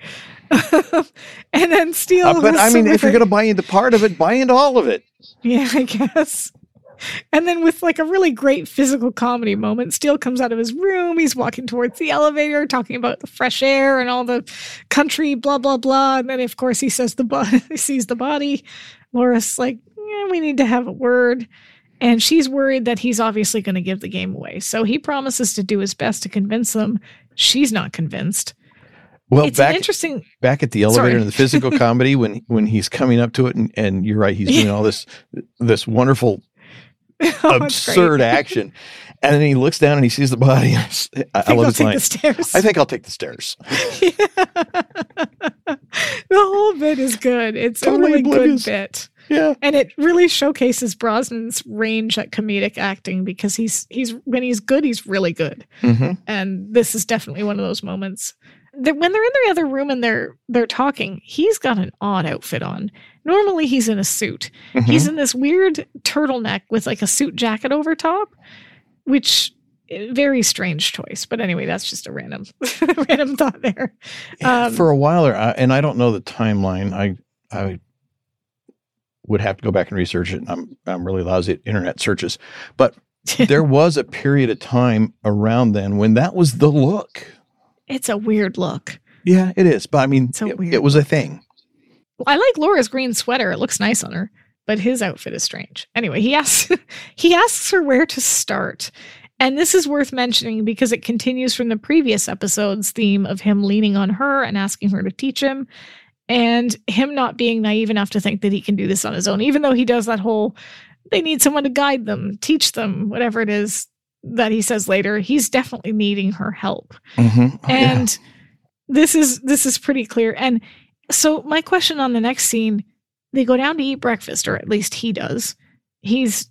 And then Steele. Uh, but I mean, if you're going to buy into part of it, buy into all of it. Yeah, I guess. And then with like a really great physical comedy moment, Steele comes out of his room. He's walking towards the elevator, talking about the fresh air and all the country, blah, blah, blah. And then, of course, he says the bo- he sees the body. Laura's like, yeah, we need to have a word. And she's worried that he's obviously going to give the game away. So he promises to do his best to convince them. She's not convinced. Well, it's back, interesting. back at the elevator in the physical comedy, when when he's coming up to it, and, and you're right, he's doing all this this wonderful, oh, absurd action. And then he looks down and he sees the body. I, I, I love his line. I think I'll take the stairs. Yeah. The whole bit is good. It's totally a really oblivious. Good bit. Yeah. And it really showcases Brosnan's range at comedic acting because he's he's when he's good, he's really good. Mm-hmm. And this is definitely one of those moments. That when they're in the other room and they're they're talking, he's got an odd outfit on. Normally he's in a suit. Mm-hmm. He's in this weird turtleneck with like a suit jacket over top, which very strange choice. But anyway, that's just a random random thought there. Um, For a while there, I, and I don't know the timeline. I I would have to go back and research it. I'm I'm really lousy at internet searches, but there was a period of time around then when that was the look. It's a weird look. Yeah, it is. But I mean, it, it was a thing. I like Laura's green sweater. It looks nice on her, but his outfit is strange. Anyway, he asks he asks her where to start. And this is worth mentioning because it continues from the previous episode's theme of him leaning on her and asking her to teach him, and him not being naive enough to think that he can do this on his own, even though he does that whole, they need someone to guide them, teach them, whatever it is that he says later. He's definitely needing her help. Mm-hmm. Oh, and yeah. this is this is pretty clear. And so my question on the next scene, they go down to eat breakfast, or at least he does. He's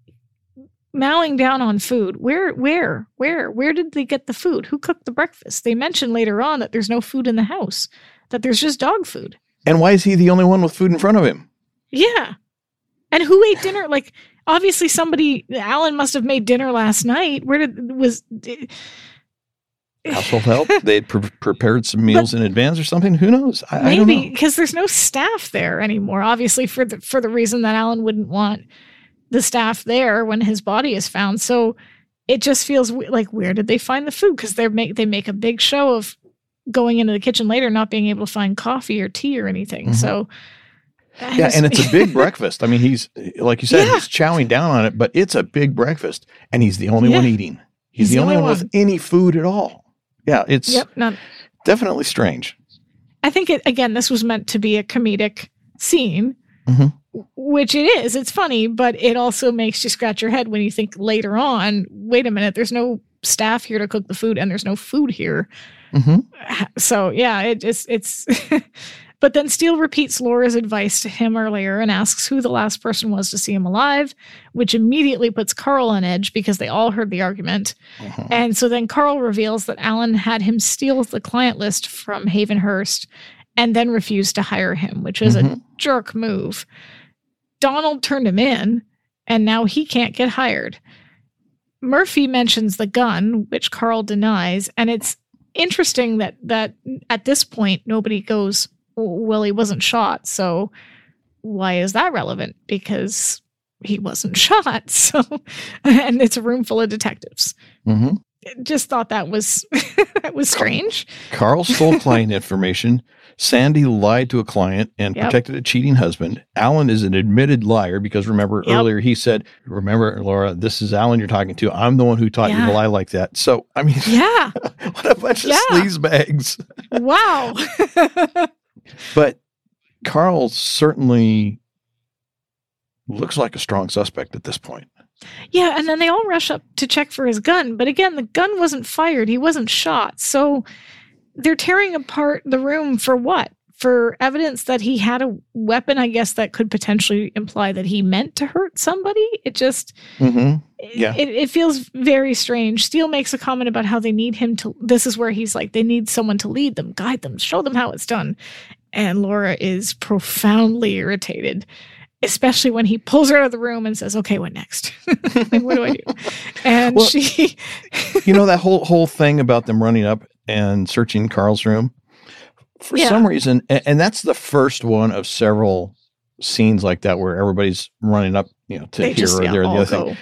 mowing down on food. Where, where, where, where did they get the food? Who cooked the breakfast? They mention later on that there's no food in the house, that there's just dog food. And why is he the only one with food in front of him? Yeah. And who ate dinner? Like, obviously somebody, Alan must have made dinner last night. Where did, was... Did, household help? They had pre- prepared some meals in advance or something? Who knows? I, maybe, I don't know. Because there's no staff there anymore, obviously, for the, for the reason that Alan wouldn't want the staff there when his body is found. So it just feels like, where did they find the food? Because they make they make a big show of going into the kitchen later, not being able to find coffee or tea or anything. Mm-hmm. So I yeah, just, and it's a big breakfast. I mean, he's like you said, yeah. he's chowing down on it, but it's a big breakfast, and he's the only yeah. one eating. He's, he's the, the only, only one with any food at all. Yeah, it's yep, not, definitely strange. I think it again. This was meant to be a comedic scene. Mm-hmm. Which it is. It's funny, but it also makes you scratch your head when you think later on, wait a minute, there's no staff here to cook the food and there's no food here. Mm-hmm. So yeah, it just it's. But then Steele repeats Laura's advice to him earlier and asks who the last person was to see him alive, which immediately puts Carl on edge because they all heard the argument. Mm-hmm. And so then Carl reveals that Alan had him steal the client list from Havenhurst and then refused to hire him, which is mm-hmm. a jerk move. Donald turned him in, and now he can't get hired. Murphy mentions the gun, which Carl denies, and it's interesting that that at this point nobody goes, well, he wasn't shot, so why is that relevant? Because he wasn't shot. So, and it's a room full of detectives. Mm-hmm. Just thought that was that was strange. Carl stole client information. Sandy lied to a client and yep. protected a cheating husband. Alan is an admitted liar because remember yep. earlier he said, remember, Laura, this is Alan you're talking to. I'm the one who taught yeah. you to lie like that. So, I mean, yeah, what a bunch yeah. of sleaze bags. Wow. But Carl certainly looks like a strong suspect at this point. Yeah, and then they all rush up to check for his gun. But again, the gun wasn't fired. He wasn't shot. So they're tearing apart the room for what? For evidence that he had a weapon, I guess, that could potentially imply that he meant to hurt somebody. It just, mm-hmm. yeah. it, it feels very strange. Steele makes a comment about how they need him to, this is where he's like, they need someone to lead them, guide them, show them how it's done. And Laura is profoundly irritated, especially when he pulls her out of the room and says, okay, what next? Like, what do I do? And well, she... you know, that whole whole thing about them running up and searching Carl's room? For yeah. some reason, and, and that's the first one of several scenes like that where everybody's running up, you know, to they here just, or yeah, there, the other go. thing.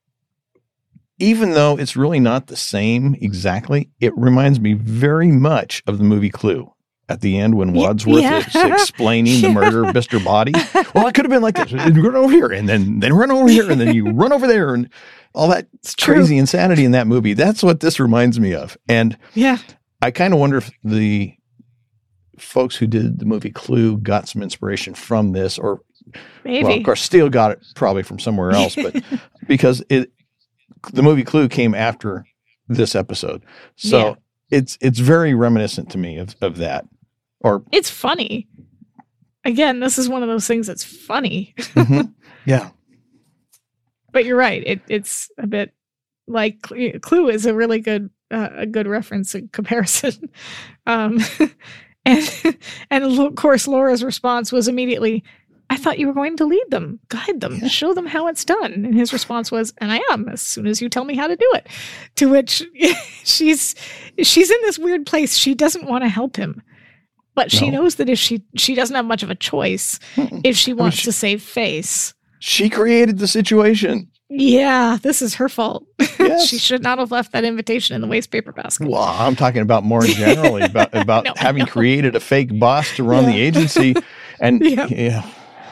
Even though it's really not the same exactly, it reminds me very much of the movie Clue. At the end, when Wadsworth yeah. is explaining yeah. the murder of Mister Body, well, it could have been like this: run over here, and then then run over here, and then you run over there, and all that it's crazy true. insanity in that movie. That's what this reminds me of. And yeah, I kind of wonder if the folks who did the movie Clue got some inspiration from this, or maybe. Well, of course, Steele got it probably from somewhere else, but because it, the movie Clue came after this episode, so yeah. it's it's very reminiscent to me of of that. Or it's funny. Again, this is one of those things that's funny. mm-hmm. Yeah. But you're right. It, it's a bit like Clue is a really good uh, a good reference and comparison. Um, and and of course, Laura's response was immediately, I thought you were going to lead them, guide them, yeah. show them how it's done. And his response was, and I am, as soon as you tell me how to do it. To which she's she's in this weird place. She doesn't want to help him. But she no. knows that if she she doesn't have much of a choice Mm-mm. if she wants I mean, she, to save face. She created the situation. Yeah, this is her fault. Yes. She should not have left that invitation in the waste paper basket. Well, I'm talking about more generally about, about no, having created a fake boss to run yeah. the agency. And yeah. yeah.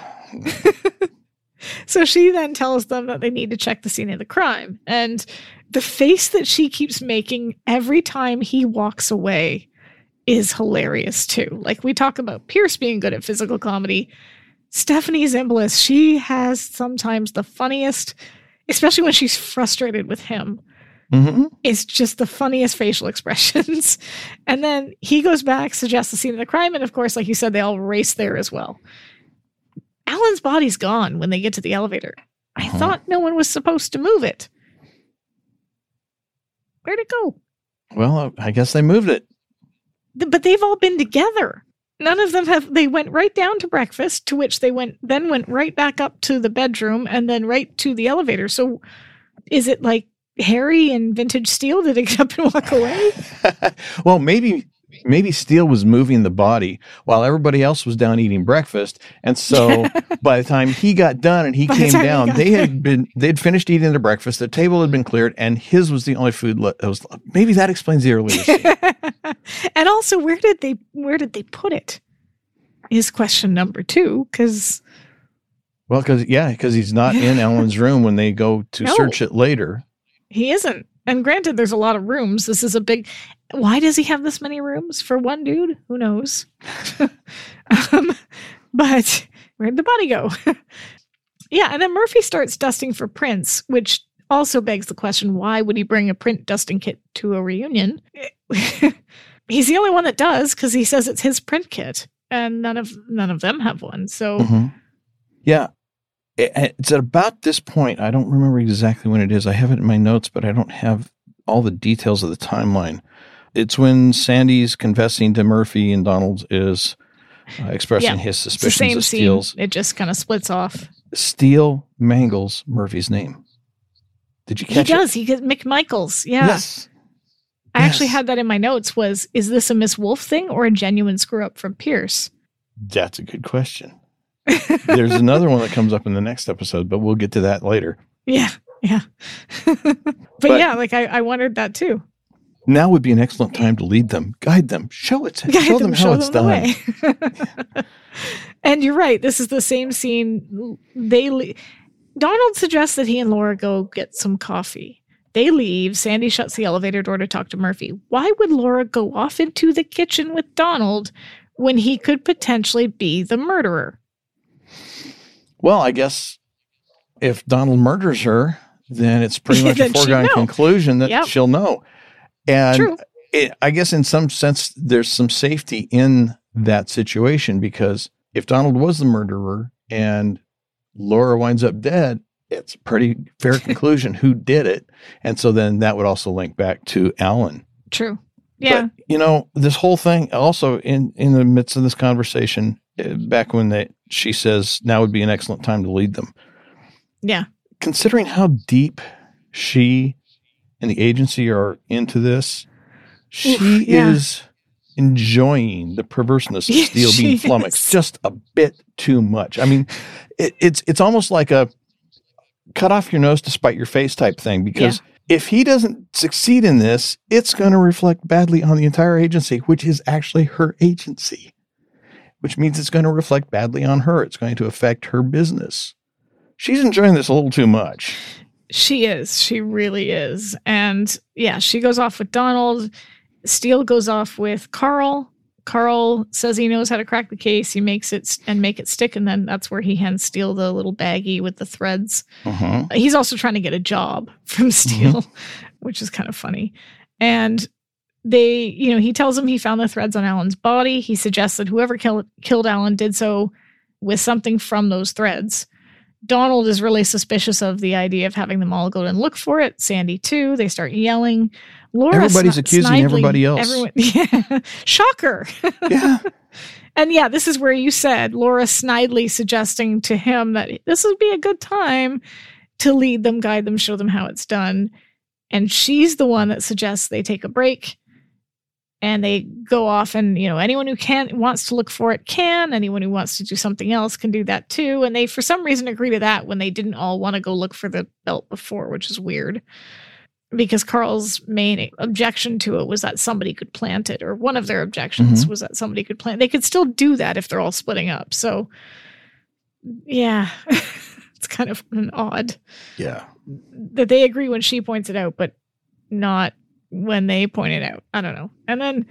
So she then tells them that they need to check the scene of the crime. And the face that she keeps making every time he walks away is hilarious too. Like we talk about Pierce being good at physical comedy. Stephanie Zimbalist, she has sometimes the funniest, especially when she's frustrated with him. Mm-hmm. It's just the funniest facial expressions. And then he goes back, suggests the scene of the crime. And of course, like you said, they all race there as well. Alan's body's gone when they get to the elevator. I uh-huh. thought no one was supposed to move it. Where'd it go? Well, I guess they moved it. But they've all been together. None of them have, they went right down to breakfast, to which they went, then went right back up to the bedroom and then right to the elevator. So is it like Harry and Vintage Steele? Did they get up and walk away? Well, maybe, maybe Steele was moving the body while everybody else was down eating breakfast. And so by the time he got done and he by came the down, he they had been, they'd finished eating their breakfast. The table had been cleared and his was the only food le- that was, maybe that explains the earlier scene. And also, where did they where did they put it? Is question number two. Because well, because yeah, because he's not in Ellen's room when they go to no, search it later. He isn't. And granted, there's a lot of rooms. This is a big. Why does he have this many rooms for one dude? Who knows? um, but where'd the body go? Yeah, and then Murphy starts dusting for prints, which also begs the question: why would he bring a print dusting kit to a reunion? He's the only one that does, because he says it's his print kit, and none of none of them have one. So, mm-hmm. yeah, it, it's at about this point. I don't remember exactly when it is. I have it in my notes, but I don't have all the details of the timeline. It's when Sandy's confessing to Murphy and Donald is uh, expressing yeah, his it's the suspicions same of Steele's. scene. It just kind of splits off. Steele mangles Murphy's name. Did you catch he it? He does. He gets McMichaels. Yeah. Yes. I yes. actually had that in my notes. Was, is this a Miss Wolf thing or a genuine screw up from Pierce? That's a good question. There's another one that comes up in the next episode, but we'll get to that later. Yeah. Yeah. but, but yeah, like I, I wondered that too. Now would be an excellent time to lead them, guide them, show it, guide show them, them how show it's them done. And you're right. This is the same scene. They le- Donald suggests that he and Laura go get some coffee. They leave. Sandy shuts the elevator door to talk to Murphy. Why would Laura go off into the kitchen with Donald when he could potentially be the murderer? Well, I guess if Donald murders her, then it's pretty much a foregone conclusion that yep. she'll know. And True. It, I guess in some sense, there's some safety in that situation, because if Donald was the murderer and Laura winds up dead, it's a pretty fair conclusion who did it. And so then that would also link back to Alan. True. Yeah. But, you know, this whole thing also in, in the midst of this conversation, uh, back when they, she says, now would be an excellent time to lead them. Yeah. Considering how deep she and the agency are into this, she Oof, yeah. is enjoying the perverseness of Steele being flummoxed is. just a bit too much. I mean, it, it's it's almost like a cut off your nose to spite your face type thing, because yeah. if he doesn't succeed in this, it's going to reflect badly on the entire agency, which is actually her agency, which means it's going to reflect badly on her. It's going to affect her business. She's enjoying this a little too much. She is. She really is. And yeah, she goes off with Donald. Steele goes off with Carl. Carl says he knows how to crack the case. He makes it and make it stick. And then that's where he hands Steele the little baggie with the threads. Uh-huh. He's also trying to get a job from Steele, uh-huh. which is kind of funny. And they, you know, he tells him he found the threads on Alan's body. He suggests that whoever kill, killed Alan did so with something from those threads. Donald is really suspicious of the idea of having them all go and look for it. Sandy too. They start yelling. Laura Everybody's sn- accusing snidely, everybody else. Everyone, yeah. Shocker. Yeah. And yeah, this is where you said Laura snidely suggesting to him that this would be a good time to lead them, guide them, show them how it's done. And she's the one that suggests they take a break and they go off, and, you know, anyone who can wants to look for it can. Anyone who wants to do something else can do that too. And they, for some reason, agree to that when they didn't all want to go look for the belt before, which is weird. Because Carl's main objection to it was that somebody could plant it, or one of their objections mm-hmm. was that somebody could plant. They could still do that if they're all splitting up. So, yeah, it's kind of an odd. Yeah. That they agree when she points it out, but not when they point it out. I don't know. And then,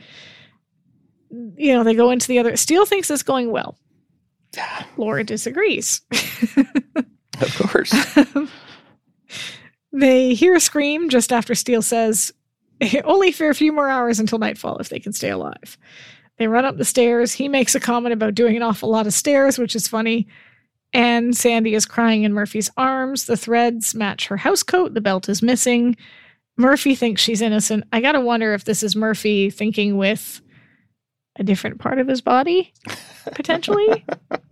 you know, they go into the other. Steele thinks it's going well. Yeah. Laura disagrees. Of course. They hear a scream just after Steele says, only for a few more hours until nightfall if they can stay alive. They run up the stairs. He makes a comment about doing an awful lot of stairs, which is funny. And Sandy is crying in Murphy's arms. The threads match her housecoat. The belt is missing. Murphy thinks she's innocent. I gotta wonder if this is Murphy thinking with a different part of his body, potentially.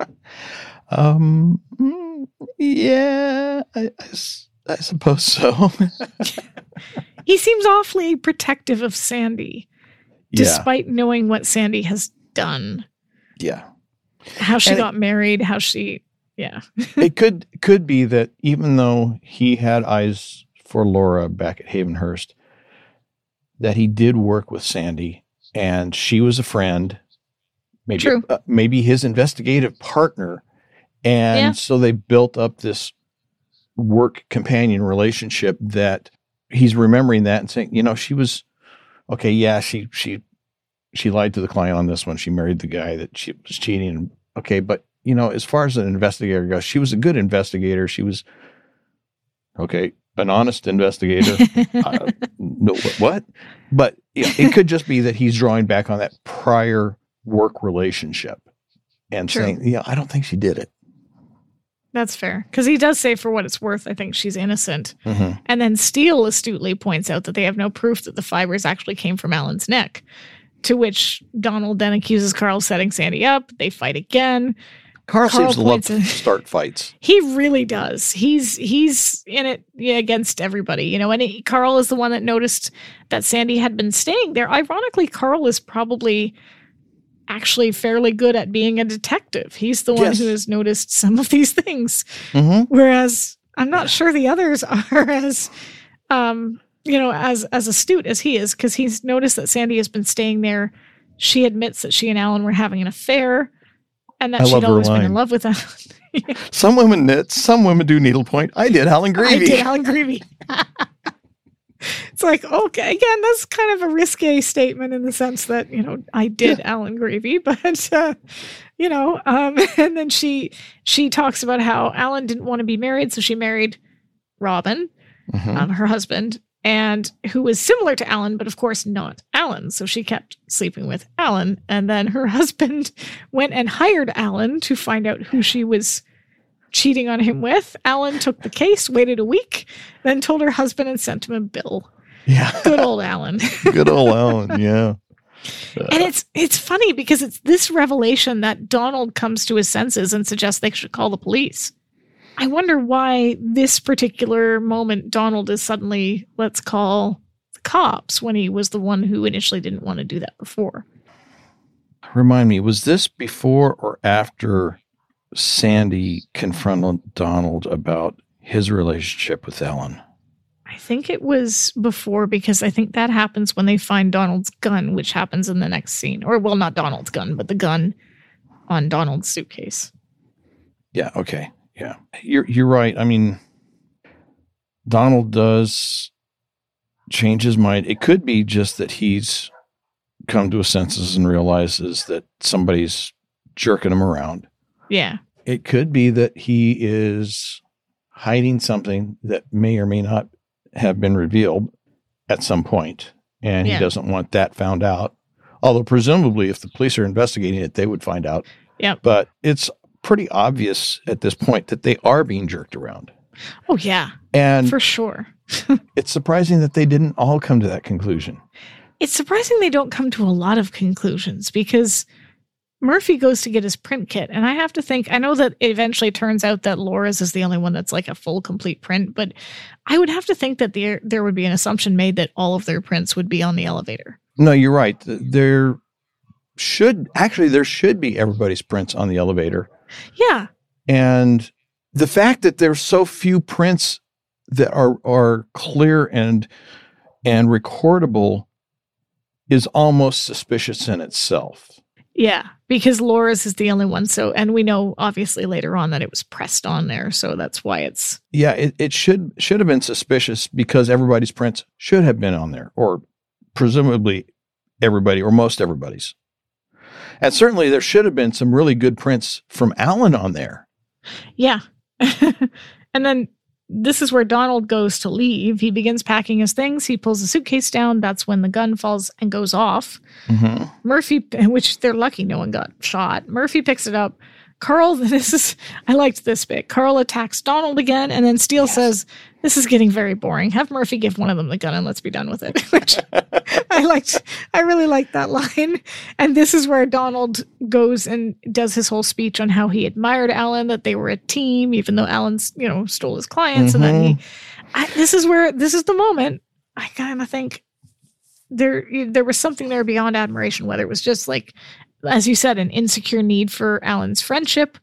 um, yeah, I, I, I suppose so. He seems awfully protective of Sandy, yeah. despite knowing what Sandy has done. Yeah. How she and got it, married, how she, yeah. It could could be that even though he had eyes for Laura back at Havenhurst, that he did work with Sandy, and she was a friend, maybe True. Uh, maybe his investigative partner, and yeah. so they built up this work companion relationship that he's remembering that and saying, you know, she was okay. Yeah, she she she lied to the client on this one. She married the guy that she was cheating. Okay, but you know, as far as an investigator goes, she was a good investigator. She was okay. an honest investigator. uh, no, what? But you know, it could just be that he's drawing back on that prior work relationship and True. saying, yeah, I don't think she did it. That's fair. Because he does say, for what it's worth, I think she's innocent. Mm-hmm. And then Steele astutely points out that they have no proof that the fibers actually came from Alan's neck. To which Donald then accuses Carl of setting Sandy up. They fight again. Carl, Carl seems to love points to in- start fights. He really does. He's he's in it yeah, against everybody, you know. And he, Carl is the one that noticed that Sandy had been staying there. Ironically, Carl is probably actually fairly good at being a detective. He's the one Yes. who has noticed some of these things, Mm-hmm. whereas I'm not sure the others are as, um, you know, as as astute as he is, because he's noticed that Sandy has been staying there. She admits that she and Alan were having an affair. And that I she'd love her always been line. in love with Alan. Some women knit, some women do needlepoint. I did Alan I Greavy. did Alan Greavy. It's like, okay, again, that's kind of a risque statement in the sense that, you know, I did Yeah. Alan Greavy, but, uh, you know, um, and then she she talks about how Alan didn't want to be married, so she married Robin, Mhm. um, her husband, and who was similar to Alan, but of course not Alan. So she kept sleeping with Alan, and then her husband went and hired Alan to find out who she was cheating on him with. Alan took the case, waited a week, then told her husband and sent him a bill. Yeah. Good old Alan. Good old Alan, yeah. And it's it's funny because it's this revelation that Donald comes to his senses and suggests they should call the police. I wonder why this particular moment Donald is suddenly, let's call the cops, when he was the one who initially didn't want to do that before. Remind me, was this before or after Sandy confronted Donald about his relationship with Ellen? I think it was before, because I think that happens when they find Donald's gun, which happens in the next scene. Or, well, not Donald's gun, but the gun on Donald's suitcase. Yeah, okay. Yeah. You're you're right. I mean, Donald does change his mind. It could be just that he's come to his senses and realizes that somebody's jerking him around. Yeah. It could be that he is hiding something that may or may not have been revealed at some point, and Yeah. he doesn't want that found out. Although presumably if the police are investigating it, they would find out. Yep. But it's pretty obvious at this point that they are being jerked around. Oh, yeah, And for sure. it's surprising that they didn't all come to that conclusion. It's surprising they don't come to a lot of conclusions, because Murphy goes to get his print kit, and I have to think, I know that it eventually turns out that Laura's is the only one that's like a full complete print, but I would have to think that there there would be an assumption made that all of their prints would be on the elevator. No, you're right. There should actually there should be everybody's prints on the elevator. Yeah. And the fact that there's so few prints that are are clear and and recordable is almost suspicious in itself. Yeah, because Laura's is the only one. So, and we know obviously later on that it was pressed on there. So that's why it's. Yeah, it, it should should have been suspicious because everybody's prints should have been on there, or presumably everybody or most everybody's. And certainly there should have been some really good prints from Alan on there. Yeah. And then this is where Donald goes to leave. He begins packing his things. He pulls the suitcase down. That's when the gun falls and goes off. Mm-hmm. Murphy, which they're lucky no one got shot. Murphy picks it up. Carl, this is, I liked this bit. Carl attacks Donald again, and then Steele Yes. says, this is getting very boring. Have Murphy give one of them the gun and let's be done with it. Which I liked. I really liked that line. And this is where Donald goes and does his whole speech on how he admired Alan, that they were a team, even though Alan's, you know, stole his clients. Mm-hmm. And then he, I, this is where, this is the moment I kind of think there, there was something there beyond admiration, whether it was just like, as you said, an insecure need for Alan's friendship,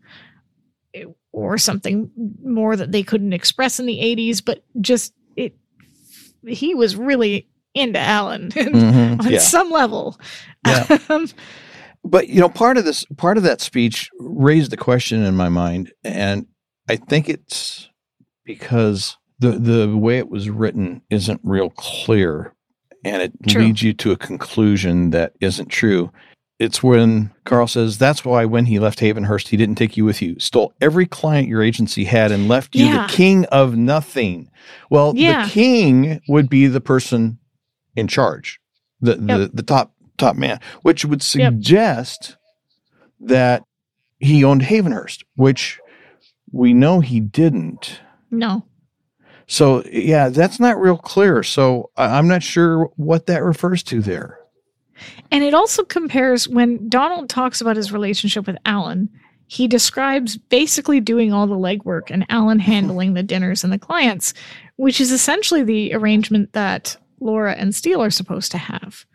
or something more that they couldn't express in the eighties, but just it, he was really into Alan Mm-hmm. on Yeah. some level. Yeah. Um, But you know, part of this, part of that speech raised the question in my mind, and I think it's because the the way it was written isn't real clear, and it True. leads you to a conclusion that isn't true. it's when Carl says, that's why when he left Havenhurst, he didn't take you with you. Stole every client your agency had and left you Yeah. the king of nothing. Well, Yeah. the king would be the person in charge, the, the, Yep. the top top man, which would suggest yep. that he owned Havenhurst, which we know he didn't. No. So, yeah, that's not real clear. So I'm not sure what that refers to there. And it also compares when Donald talks about his relationship with Alan, he describes basically doing all the legwork and Alan handling the dinners and the clients, which is essentially the arrangement that Laura and Steele are supposed to have.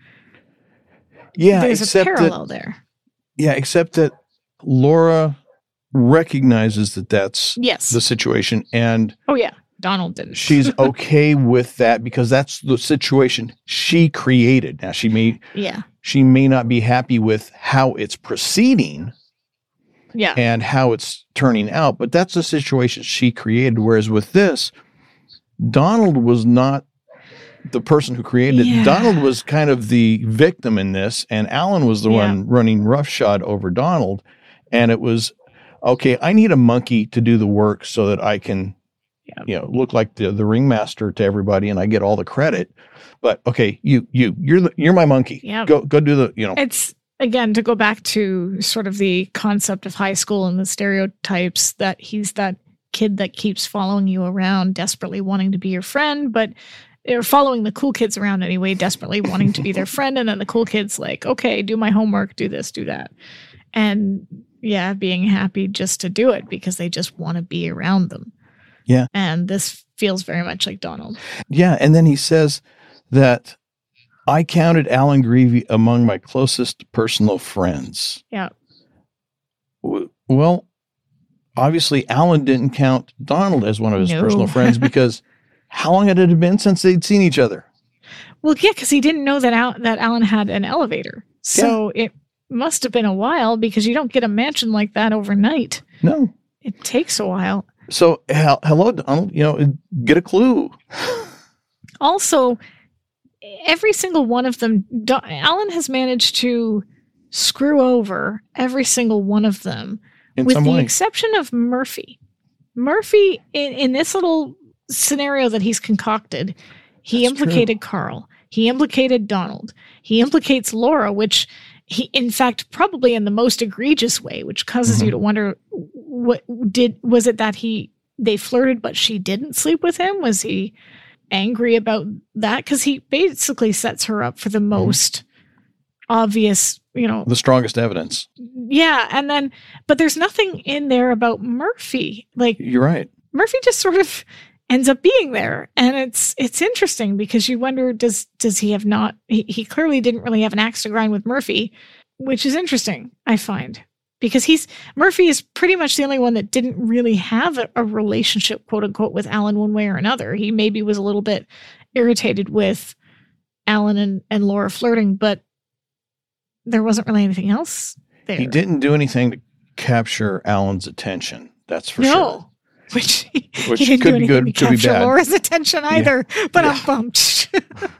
Yeah, There's except a parallel that, there. Yeah, except that Laura recognizes that that's yes. the situation. And oh, yeah. Donald didn't. She's okay with that because that's the situation she created. Now she may yeah. she may not be happy with how it's proceeding yeah. and how it's turning out, but that's the situation she created. Whereas with this, Donald was not the person who created yeah. it. Donald was kind of the victim in this, and Alan was the yeah. one running roughshod over Donald. And it was, okay, I need a monkey to do the work so that I can Yeah. you know, look like the, the ringmaster to everybody and I get all the credit. But okay, you, you, you're the, you're my monkey. Yeah. Go, go do the, you know, it's again, to go back to sort of the concept of high school and the stereotypes that he's that kid that keeps following you around, desperately wanting to be your friend, but they're following the cool kids around anyway, desperately wanting to be their friend. And then the cool kids like, okay, do my homework, do this, do that. And yeah, being happy just to do it because they just want to be around them. Yeah. And this feels very much like Donald. Yeah. And then he says that I counted Alan Greevy among my closest personal friends. Yeah. W- Well, obviously Alan didn't count Donald as one of his No. personal friends because how long had it been since they'd seen each other? Well, yeah, because he didn't know that Al- that Alan had an elevator. So yeah. it must have been a while because you don't get a mansion like that overnight. No. It takes a while. So, hel- hello, Donald, you know, get a clue. Also, every single one of them, Don- Alan has managed to screw over every single one of them, In with some the way. exception of Murphy. Murphy, in, in this little scenario that he's concocted, he That's implicated true. Carl. He implicated Donald. He implicates Laura, which he, in fact, probably in the most egregious way, which causes Mm-hmm. you to wonder, what did, was it that he, they flirted, but she didn't sleep with him? Was he angry about that? Because he basically sets her up for the most obvious, you know, The strongest evidence. yeah. And then, but there's nothing in there about Murphy. Like, You're right. Murphy just sort of ends up being there. And it's, it's interesting because you wonder, does, does he have not, he, he clearly didn't really have an axe to grind with Murphy, which is interesting, I find, because he's, Murphy is pretty much the only one that didn't really have a, a relationship, quote unquote, with Alan one way or another. He maybe was a little bit irritated with Alan and, and Laura flirting, but there wasn't really anything else there. He didn't do anything to capture Alan's attention. That's for no. sure. Which, Which he didn't could do be anything good, to could be capture bad. Laura's attention either, but Yeah. I'm bummed.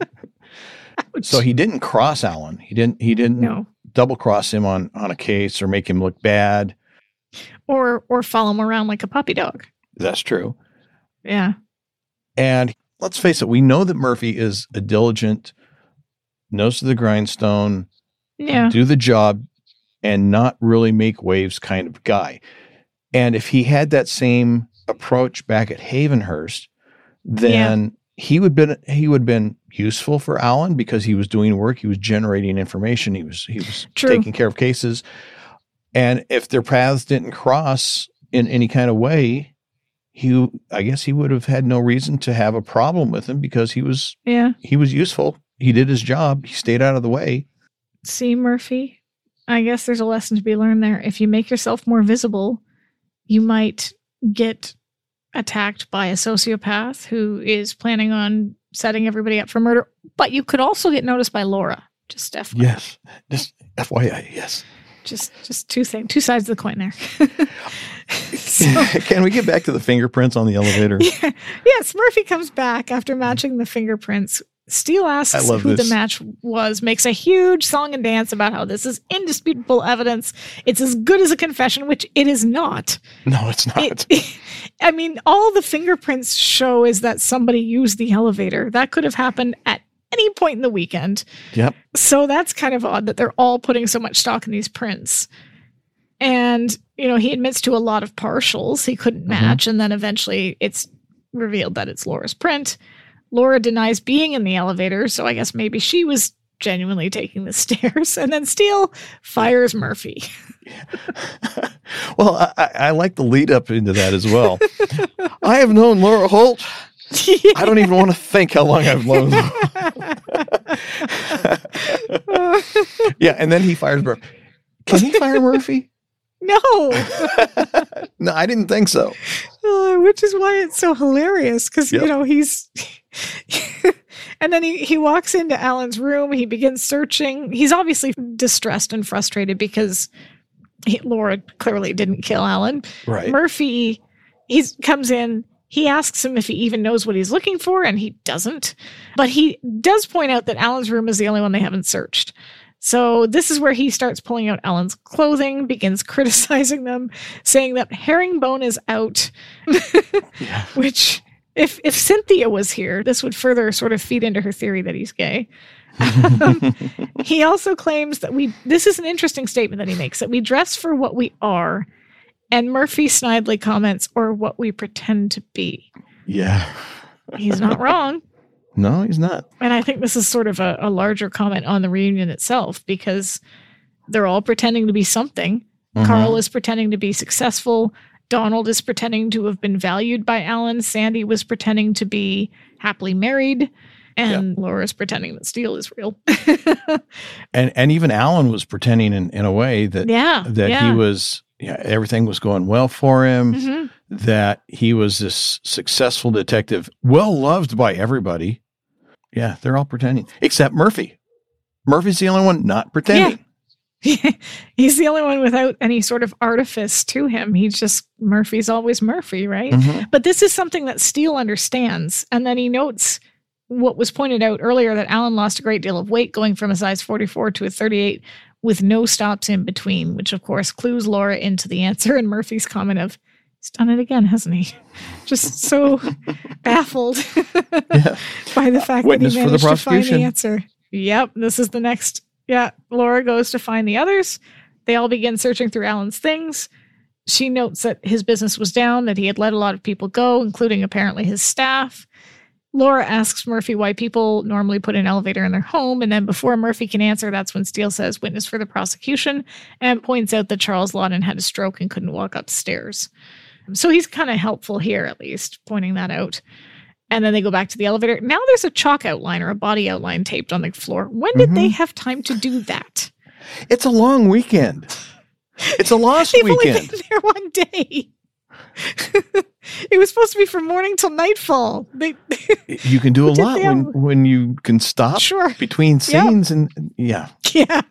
So he didn't cross Alan. He didn't. He didn't No. double cross him on on a case or make him look bad. or or follow him around like a puppy dog. That's true. Yeah. And let's face it, we know that Murphy is a diligent, nose to the grindstone, Yeah. do the job, and not really make waves kind of guy. And if he had that same approach back at Havenhurst, then he would been he would have been useful for Alan because he was doing work, he was generating information, he was he was True. taking care of cases. And if their paths didn't cross in any kind of way, he I guess he would have had no reason to have a problem with him because he was Yeah. he was useful. He did his job. He stayed out of the way. See, Murphy, I guess there's a lesson to be learned there. If you make yourself more visible, you might get attacked by a sociopath who is planning on setting everybody up for murder. But you could also get noticed by Laura. Just F Y I. Yes. Just F Y I, yes. Just just two things, two sides of the coin there. So- Can we get back to the fingerprints on the elevator? Yeah. Yes, Murphy comes back after matching the fingerprints. Steele asks I love who this. the match was, makes a huge song and dance about how this is indisputable evidence. It's as good as a confession, which it is not. No, it's not. It, it, I mean, all the fingerprints show is that somebody used the elevator. That could have happened at any point in the weekend. Yep. So that's kind of odd that they're all putting so much stock in these prints. And, you know, he admits to a lot of partials he couldn't match. Mm-hmm. And then eventually it's revealed that it's Laura's print. Laura denies being in the elevator, so I guess maybe she was genuinely taking the stairs. And then Steele fires Murphy. Well, I, I like the lead up into that as well. I have known Laura Holt. I don't even want to think how long I've known her. Yeah, and then he fires Murphy. Can he fire Murphy? No. No, I didn't think so. Uh, which is why it's so hilarious, because, yep. you know, he's... And then he, he walks into Alan's room. He begins searching. He's obviously distressed and frustrated because he, Laura clearly didn't kill Alan. Right. Murphy, he comes in. He asks him if he even knows what he's looking for, and he doesn't. But he does point out that Alan's room is the only one they haven't searched. So this is where he starts pulling out Alan's clothing, begins criticizing them, saying that herringbone is out, yeah. Which... If if Cynthia was here, this would further sort of feed into her theory that he's gay. Um, he also claims that we, this is an interesting statement that he makes, that we dress for what we are, and Murphy snidely comments, or what we pretend to be. Yeah. He's not wrong. No, he's not. And I think this is sort of a, a larger comment on the reunion itself, because they're all pretending to be something. Mm-hmm. Carl is pretending to be successful. Donald is pretending to have been valued by Alan. Sandy was pretending to be happily married. And yeah. Laura's pretending that Steele is real. and and even Alan was pretending in, in a way that, yeah, that yeah. he was, yeah, everything was going well for him, mm-hmm. that he was this successful detective, well loved by everybody. Yeah, they're all pretending. Except Murphy. Murphy's the only one not pretending. Yeah. He's the only one without any sort of artifice to him. He's just, Murphy's always Murphy, right? Mm-hmm. But this is something that Steele understands. And then he notes what was pointed out earlier, that Alan lost a great deal of weight going from a size forty-four to a thirty-eight with no stops in between, which of course clues Laura into the answer. And Murphy's comment of, he's done it again, hasn't he? Just so baffled yeah. by the fact Witness that he for the managed to find prosecution. the answer. Yep, this is the next. Yeah, Laura goes to find the others. They all begin searching through Alan's things. She notes that his business was down, that he had let a lot of people go, including apparently his staff. Laura asks Murphy why people normally put an elevator in their home, and then before Murphy can answer, that's when Steele says, witness for the prosecution, and points out that Charles Lawton had a stroke and couldn't walk upstairs. So he's kind of helpful here, at least, pointing that out. And then they go back to the elevator. Now there's a chalk outline or a body outline taped on the floor. When did mm-hmm. they have time to do that? It's a long weekend. It's a lost They've weekend. Only been there one day. It was supposed to be from morning till nightfall. They, you can do a lot when, when you can stop sure. between scenes. Yep. and Yeah. Yeah.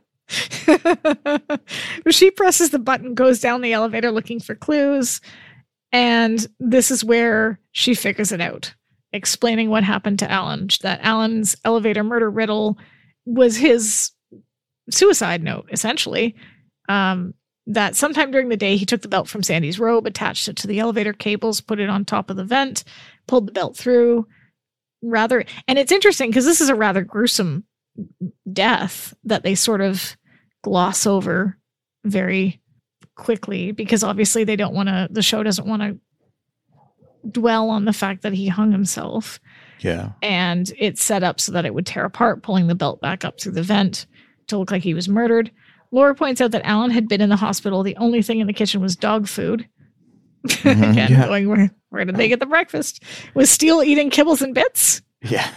She presses the button, goes down the elevator looking for clues. And this is where she figures it out, explaining what happened to Alan, that Alan's elevator murder riddle was his suicide note, essentially. Um, that sometime during the day, he took the belt from Sandy's robe, attached it to the elevator cables, put it on top of the vent, pulled the belt through. Rather, and it's interesting because this is a rather gruesome death that they sort of gloss over very quickly, because obviously they don't want to, the show doesn't want to dwell on the fact that he hung himself. Yeah. And it's set up so that it would tear apart, pulling the belt back up through the vent to look like he was murdered. Laura points out that Alan had been in the hospital. The only thing in the kitchen was dog food. Mm-hmm, Again, yeah. going, where, where did they get the breakfast? Was Steele eating kibbles and bits? Yeah.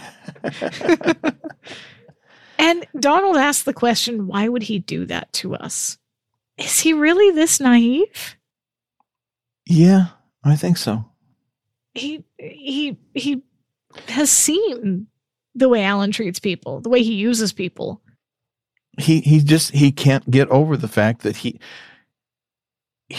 And Donald asks the question, why would he do that to us? Is he really this naive? Yeah, I think so. He he he has seen the way Alan treats people, the way he uses people. He he just he can't get over the fact that he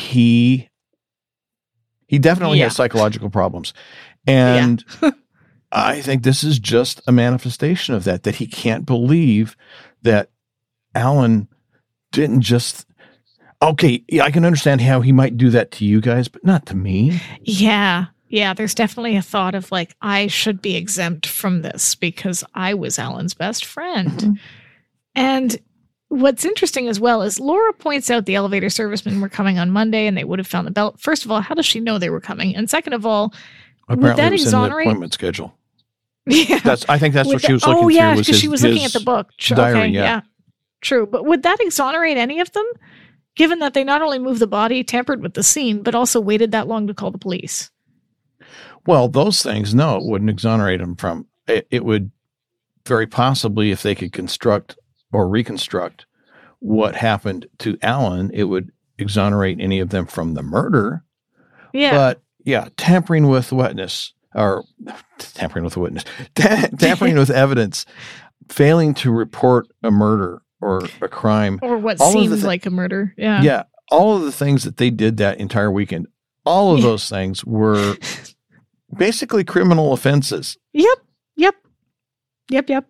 he he definitely yeah. has psychological problems. And yeah. I think this is just a manifestation of that, that he can't believe that Alan didn't just, okay, yeah, I can understand how he might do that to you guys, but not to me. Yeah. Yeah. There's definitely a thought of like, I should be exempt from this because I was Alan's best friend. Mm-hmm. And what's interesting as well is Laura points out the elevator servicemen were coming on Monday and they would have found the belt. First of all, how does she know they were coming? And second of all, apparently would that it was exonerate in the appointment schedule. Yeah. That's, I think that's would what she that, was looking oh, through. yeah, because she was looking at the book. Diary, okay, yeah. yeah. True. But would that exonerate any of them, given that they not only moved the body, tampered with the scene, but also waited that long to call the police? Well, those things, no, it wouldn't exonerate them from. It, it would very possibly, if they could construct or reconstruct what happened to Alan, it would exonerate any of them from the murder. Yeah. But yeah, tampering with witness or tampering with witness, ta- tampering with evidence, failing to report a murder or a crime. Or what all seemed th- like a murder. Yeah. Yeah. All of the things that they did that entire weekend, all of Yeah. those things were basically criminal offenses. Yep. Yep. Yep. Yep.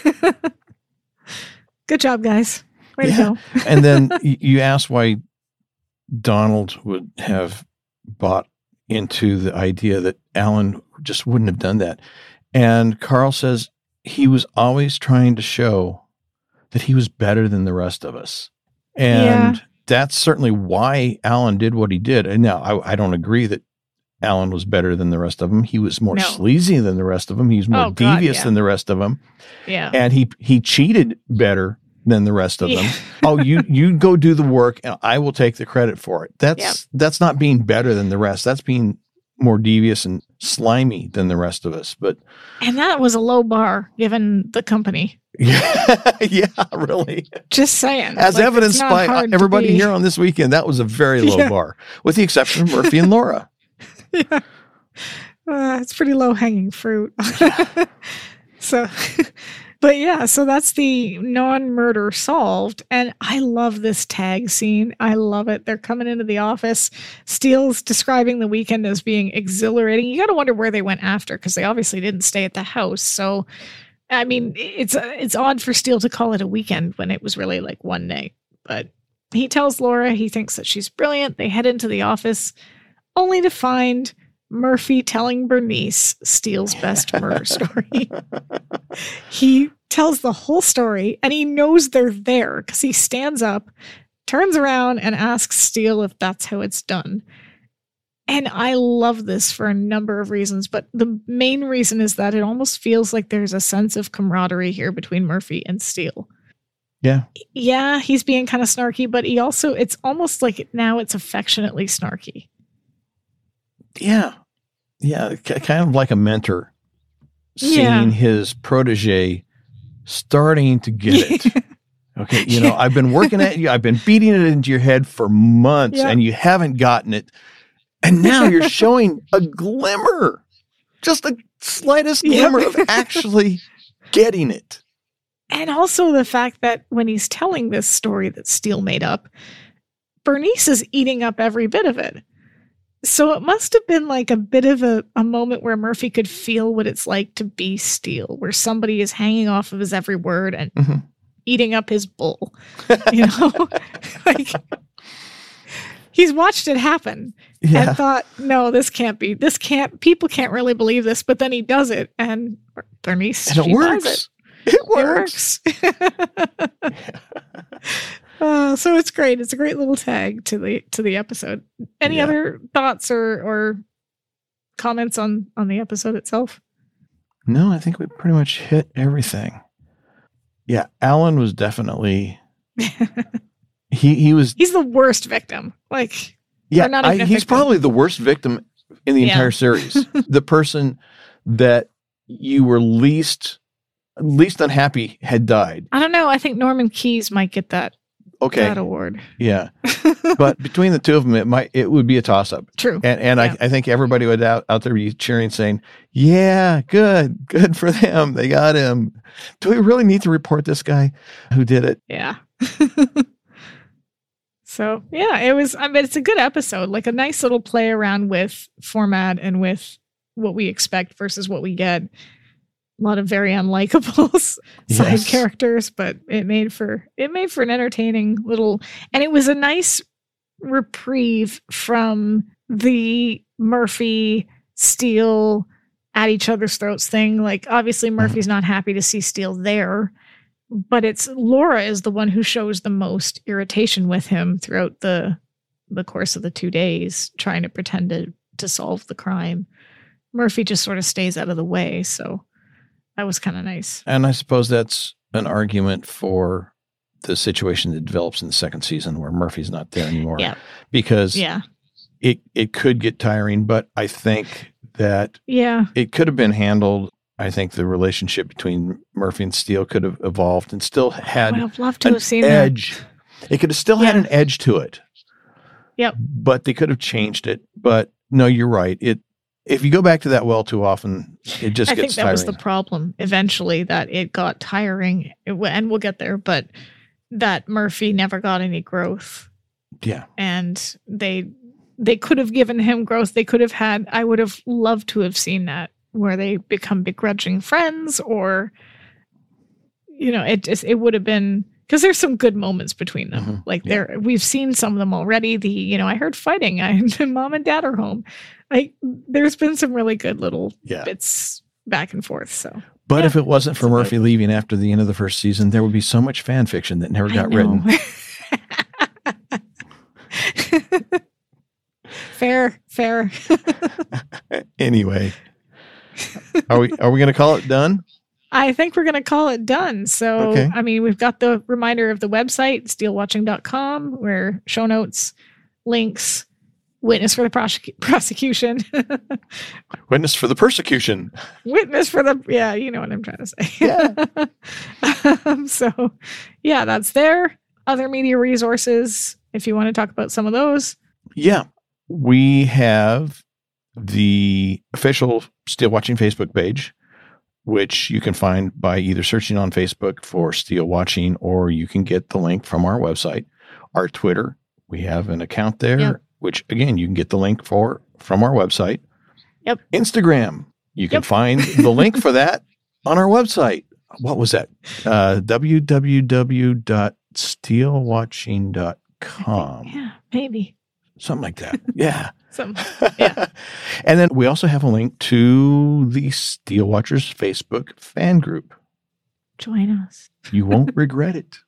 Good job, guys. Way Yeah. to go. And then y- you ask why Donald would have bought into the idea that Alan just wouldn't have done that. And Carl says he was always trying to show that he was better than the rest of us. And Yeah. that's certainly why Alan did what he did. And now I, I don't agree that Alan was better than the rest of them. He was more No. sleazy than the rest of them. He was more Oh, God, devious yeah. than the rest of them. Yeah. And he he cheated better than the rest of them. Yeah. Oh, you you go do the work and I will take the credit for it. That's Yep. that's not being better than the rest. That's being more devious and slimy than the rest of us. But And that was a low bar given the company. yeah, yeah, really. Just saying. As Like, it's evidenced not by hard to everybody be- here on this weekend, that was a very low Yeah. bar, with the exception of Murphy and Laura. Yeah. Uh, it's pretty low hanging fruit. So, but yeah, so that's the non-murder solved. And I love this tag scene. I love it. They're coming into the office. Steele's describing the weekend as being exhilarating. You got to wonder where they went after, because they obviously didn't stay at the house. So, I mean, it's it's odd for Steele to call it a weekend when it was really like one day. But he tells Laura he thinks that she's brilliant. They head into the office only to find Murphy telling Bernice Steele's best murder story. He tells the whole story and he knows they're there because he stands up, turns around and asks Steele if that's how it's done. And I love this for a number of reasons, but the main reason is that it almost feels like there's a sense of camaraderie here between Murphy and Steele. Yeah. Yeah, he's being kind of snarky, but he also, it's almost like now it's affectionately snarky. Yeah. Yeah. k- Kind of like a mentor seeing Yeah. his protege starting to get it. Okay. You know, I've been working at you. I've been beating it into your head for months Yeah. and you haven't gotten it. And now you're showing a glimmer, just the slightest Yep. glimmer of actually getting it. And also the fact that when he's telling this story that Steele made up, Bernice is eating up every bit of it. So it must have been like a bit of a, a moment where Murphy could feel what it's like to be Steele, where somebody is hanging off of his every word and Mhm. eating up his bull. You know? Like, he's watched it happen Yeah. and thought, no, this can't be, this can't, people can't really believe this, but then he does it and Bernice, And it she buys works. it. It It works. works. Uh, so it's great. It's a great little tag to the to the episode. Any Yeah. other thoughts or or comments on on the episode itself? No, I think we pretty much hit everything. Yeah, Alan was definitely he he was He's the worst victim. Like, yeah, not I, even a he's victim. probably the worst victim in the Yeah. entire series. The person that you were least least unhappy had died. I don't know. I think Norman Keys might get that Okay, that award. yeah, but between the two of them, it might it would be a toss up. True. And and Yeah. I, I think everybody would out, out there be cheering, saying, "Yeah, good, good for them. They got him." Do we really need to report this guy who did it? Yeah. So yeah, it was. I mean, it's a good episode. Like a nice little play around with format and with what we expect versus what we get. A lot of very unlikable side Yes. characters, but it made for it made for an entertaining little, and it was a nice reprieve from the Murphy Steele at each other's throats thing. Like, obviously Murphy's not happy to see Steele there, but it's Laura is the one who shows the most irritation with him throughout the the course of the two days, trying to pretend to to solve the crime. Murphy just sort of stays out of the way, so that was kind of nice. And I suppose that's an argument for the situation that develops in the second season where Murphy's not there anymore. Yeah. Because Yeah. it, it could get tiring, but I think that Yeah. it could have been handled. I think the relationship between Murphy and Steele could have evolved and still I had would have loved to an have seen edge. It could have still had Yeah. an edge to it. Yep. But they could have changed it. But no, you're right. It if you go back to that well too often, it just that. I gets think that tiring. was the problem eventually, that it got tiring, It w- and we'll get there, but that Murphy never got any growth. Yeah. And they they could have given him growth. They could have had, I would have loved to have seen that, where they become begrudging friends, or, you know, it just, it would have been, because there's some good moments between them. Mhm. Like, Yeah. there, we've seen some of them already. The, you know, I heard fighting. I mom and dad are home. Like, there's been some really good little Yeah. bits back and forth. So, But Yeah. if it wasn't for It's a Murphy leaving after the end of the first season, there would be so much fan fiction that never I got know. written. fair, fair. Anyway, are we are we going to call it done? I think we're going to call it done. So, Okay. I mean, we've got the reminder of the website, steel watching dot com, where show notes, links, witness for the prosec- prosecution, Witness for the persecution. witness for the, yeah, you know what I'm trying to say. Yeah. um, so, yeah, that's there. Other media resources, if you want to talk about some of those. Yeah. We have the official Steel Watching Facebook page, which you can find by either searching on Facebook for Steel Watching, or you can get the link from our website. Our Twitter, we have an account there, Yep. which again, you can get the link for from our website. Yep. Instagram, you can Yep. find the link for that on our website. What was that? Uh, w w w dot steel watching dot com. Yeah, maybe. Something like that. Yeah. Some, yeah. And then we also have a link to the Steel Watchers Facebook fan group. Join us. You won't regret it.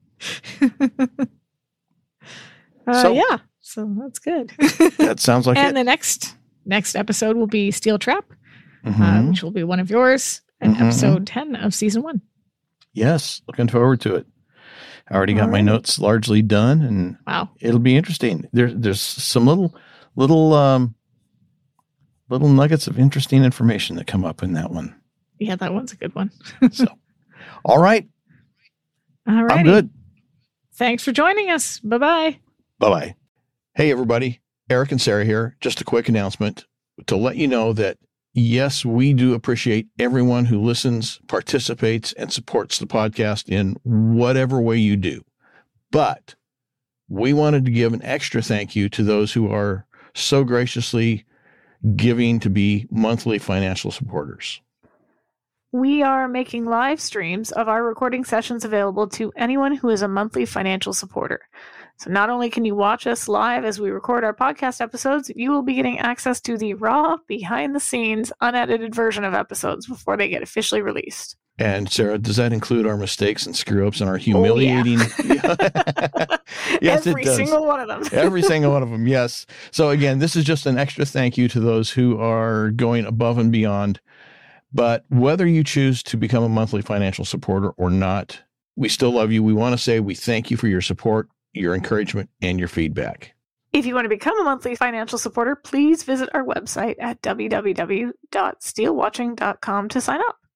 Uh, So- yeah, so that's good. That sounds like and it. the next next episode will be Steel Trap, uh, Mhm. which will be one of yours, and Mhm. episode ten of season one. Yes, looking forward to it. I already got All my right. notes largely done, and Wow. it'll be interesting. There's there's some little little um little nuggets of interesting information that come up in that one. Yeah, that one's a good one. So, all right, All right. I'm good. Thanks for joining us. Bye bye. Bye bye. Hey, everybody. Eric and Sarah here. Just a quick announcement to let you know that, yes, we do appreciate everyone who listens, participates, and supports the podcast in whatever way you do. But we wanted to give an extra thank you to those who are so graciously giving to be monthly financial supporters. We are making live streams of our recording sessions available to anyone who is a monthly financial supporter. So not only can you watch us live as we record our podcast episodes, you will be getting access to the raw, behind-the-scenes, unedited version of episodes before they get officially released. And Sarah, does that include our mistakes and screw-ups and our humiliating? Yes, Every it does. single one of them. Every single one of them, yes. So again, this is just an extra thank you to those who are going above and beyond. But whether you choose to become a monthly financial supporter or not, we still love you. We want to say we thank you for your support, your encouragement, and your feedback. If you want to become a monthly financial supporter, please visit our website at w w w dot steel watching dot com to sign up.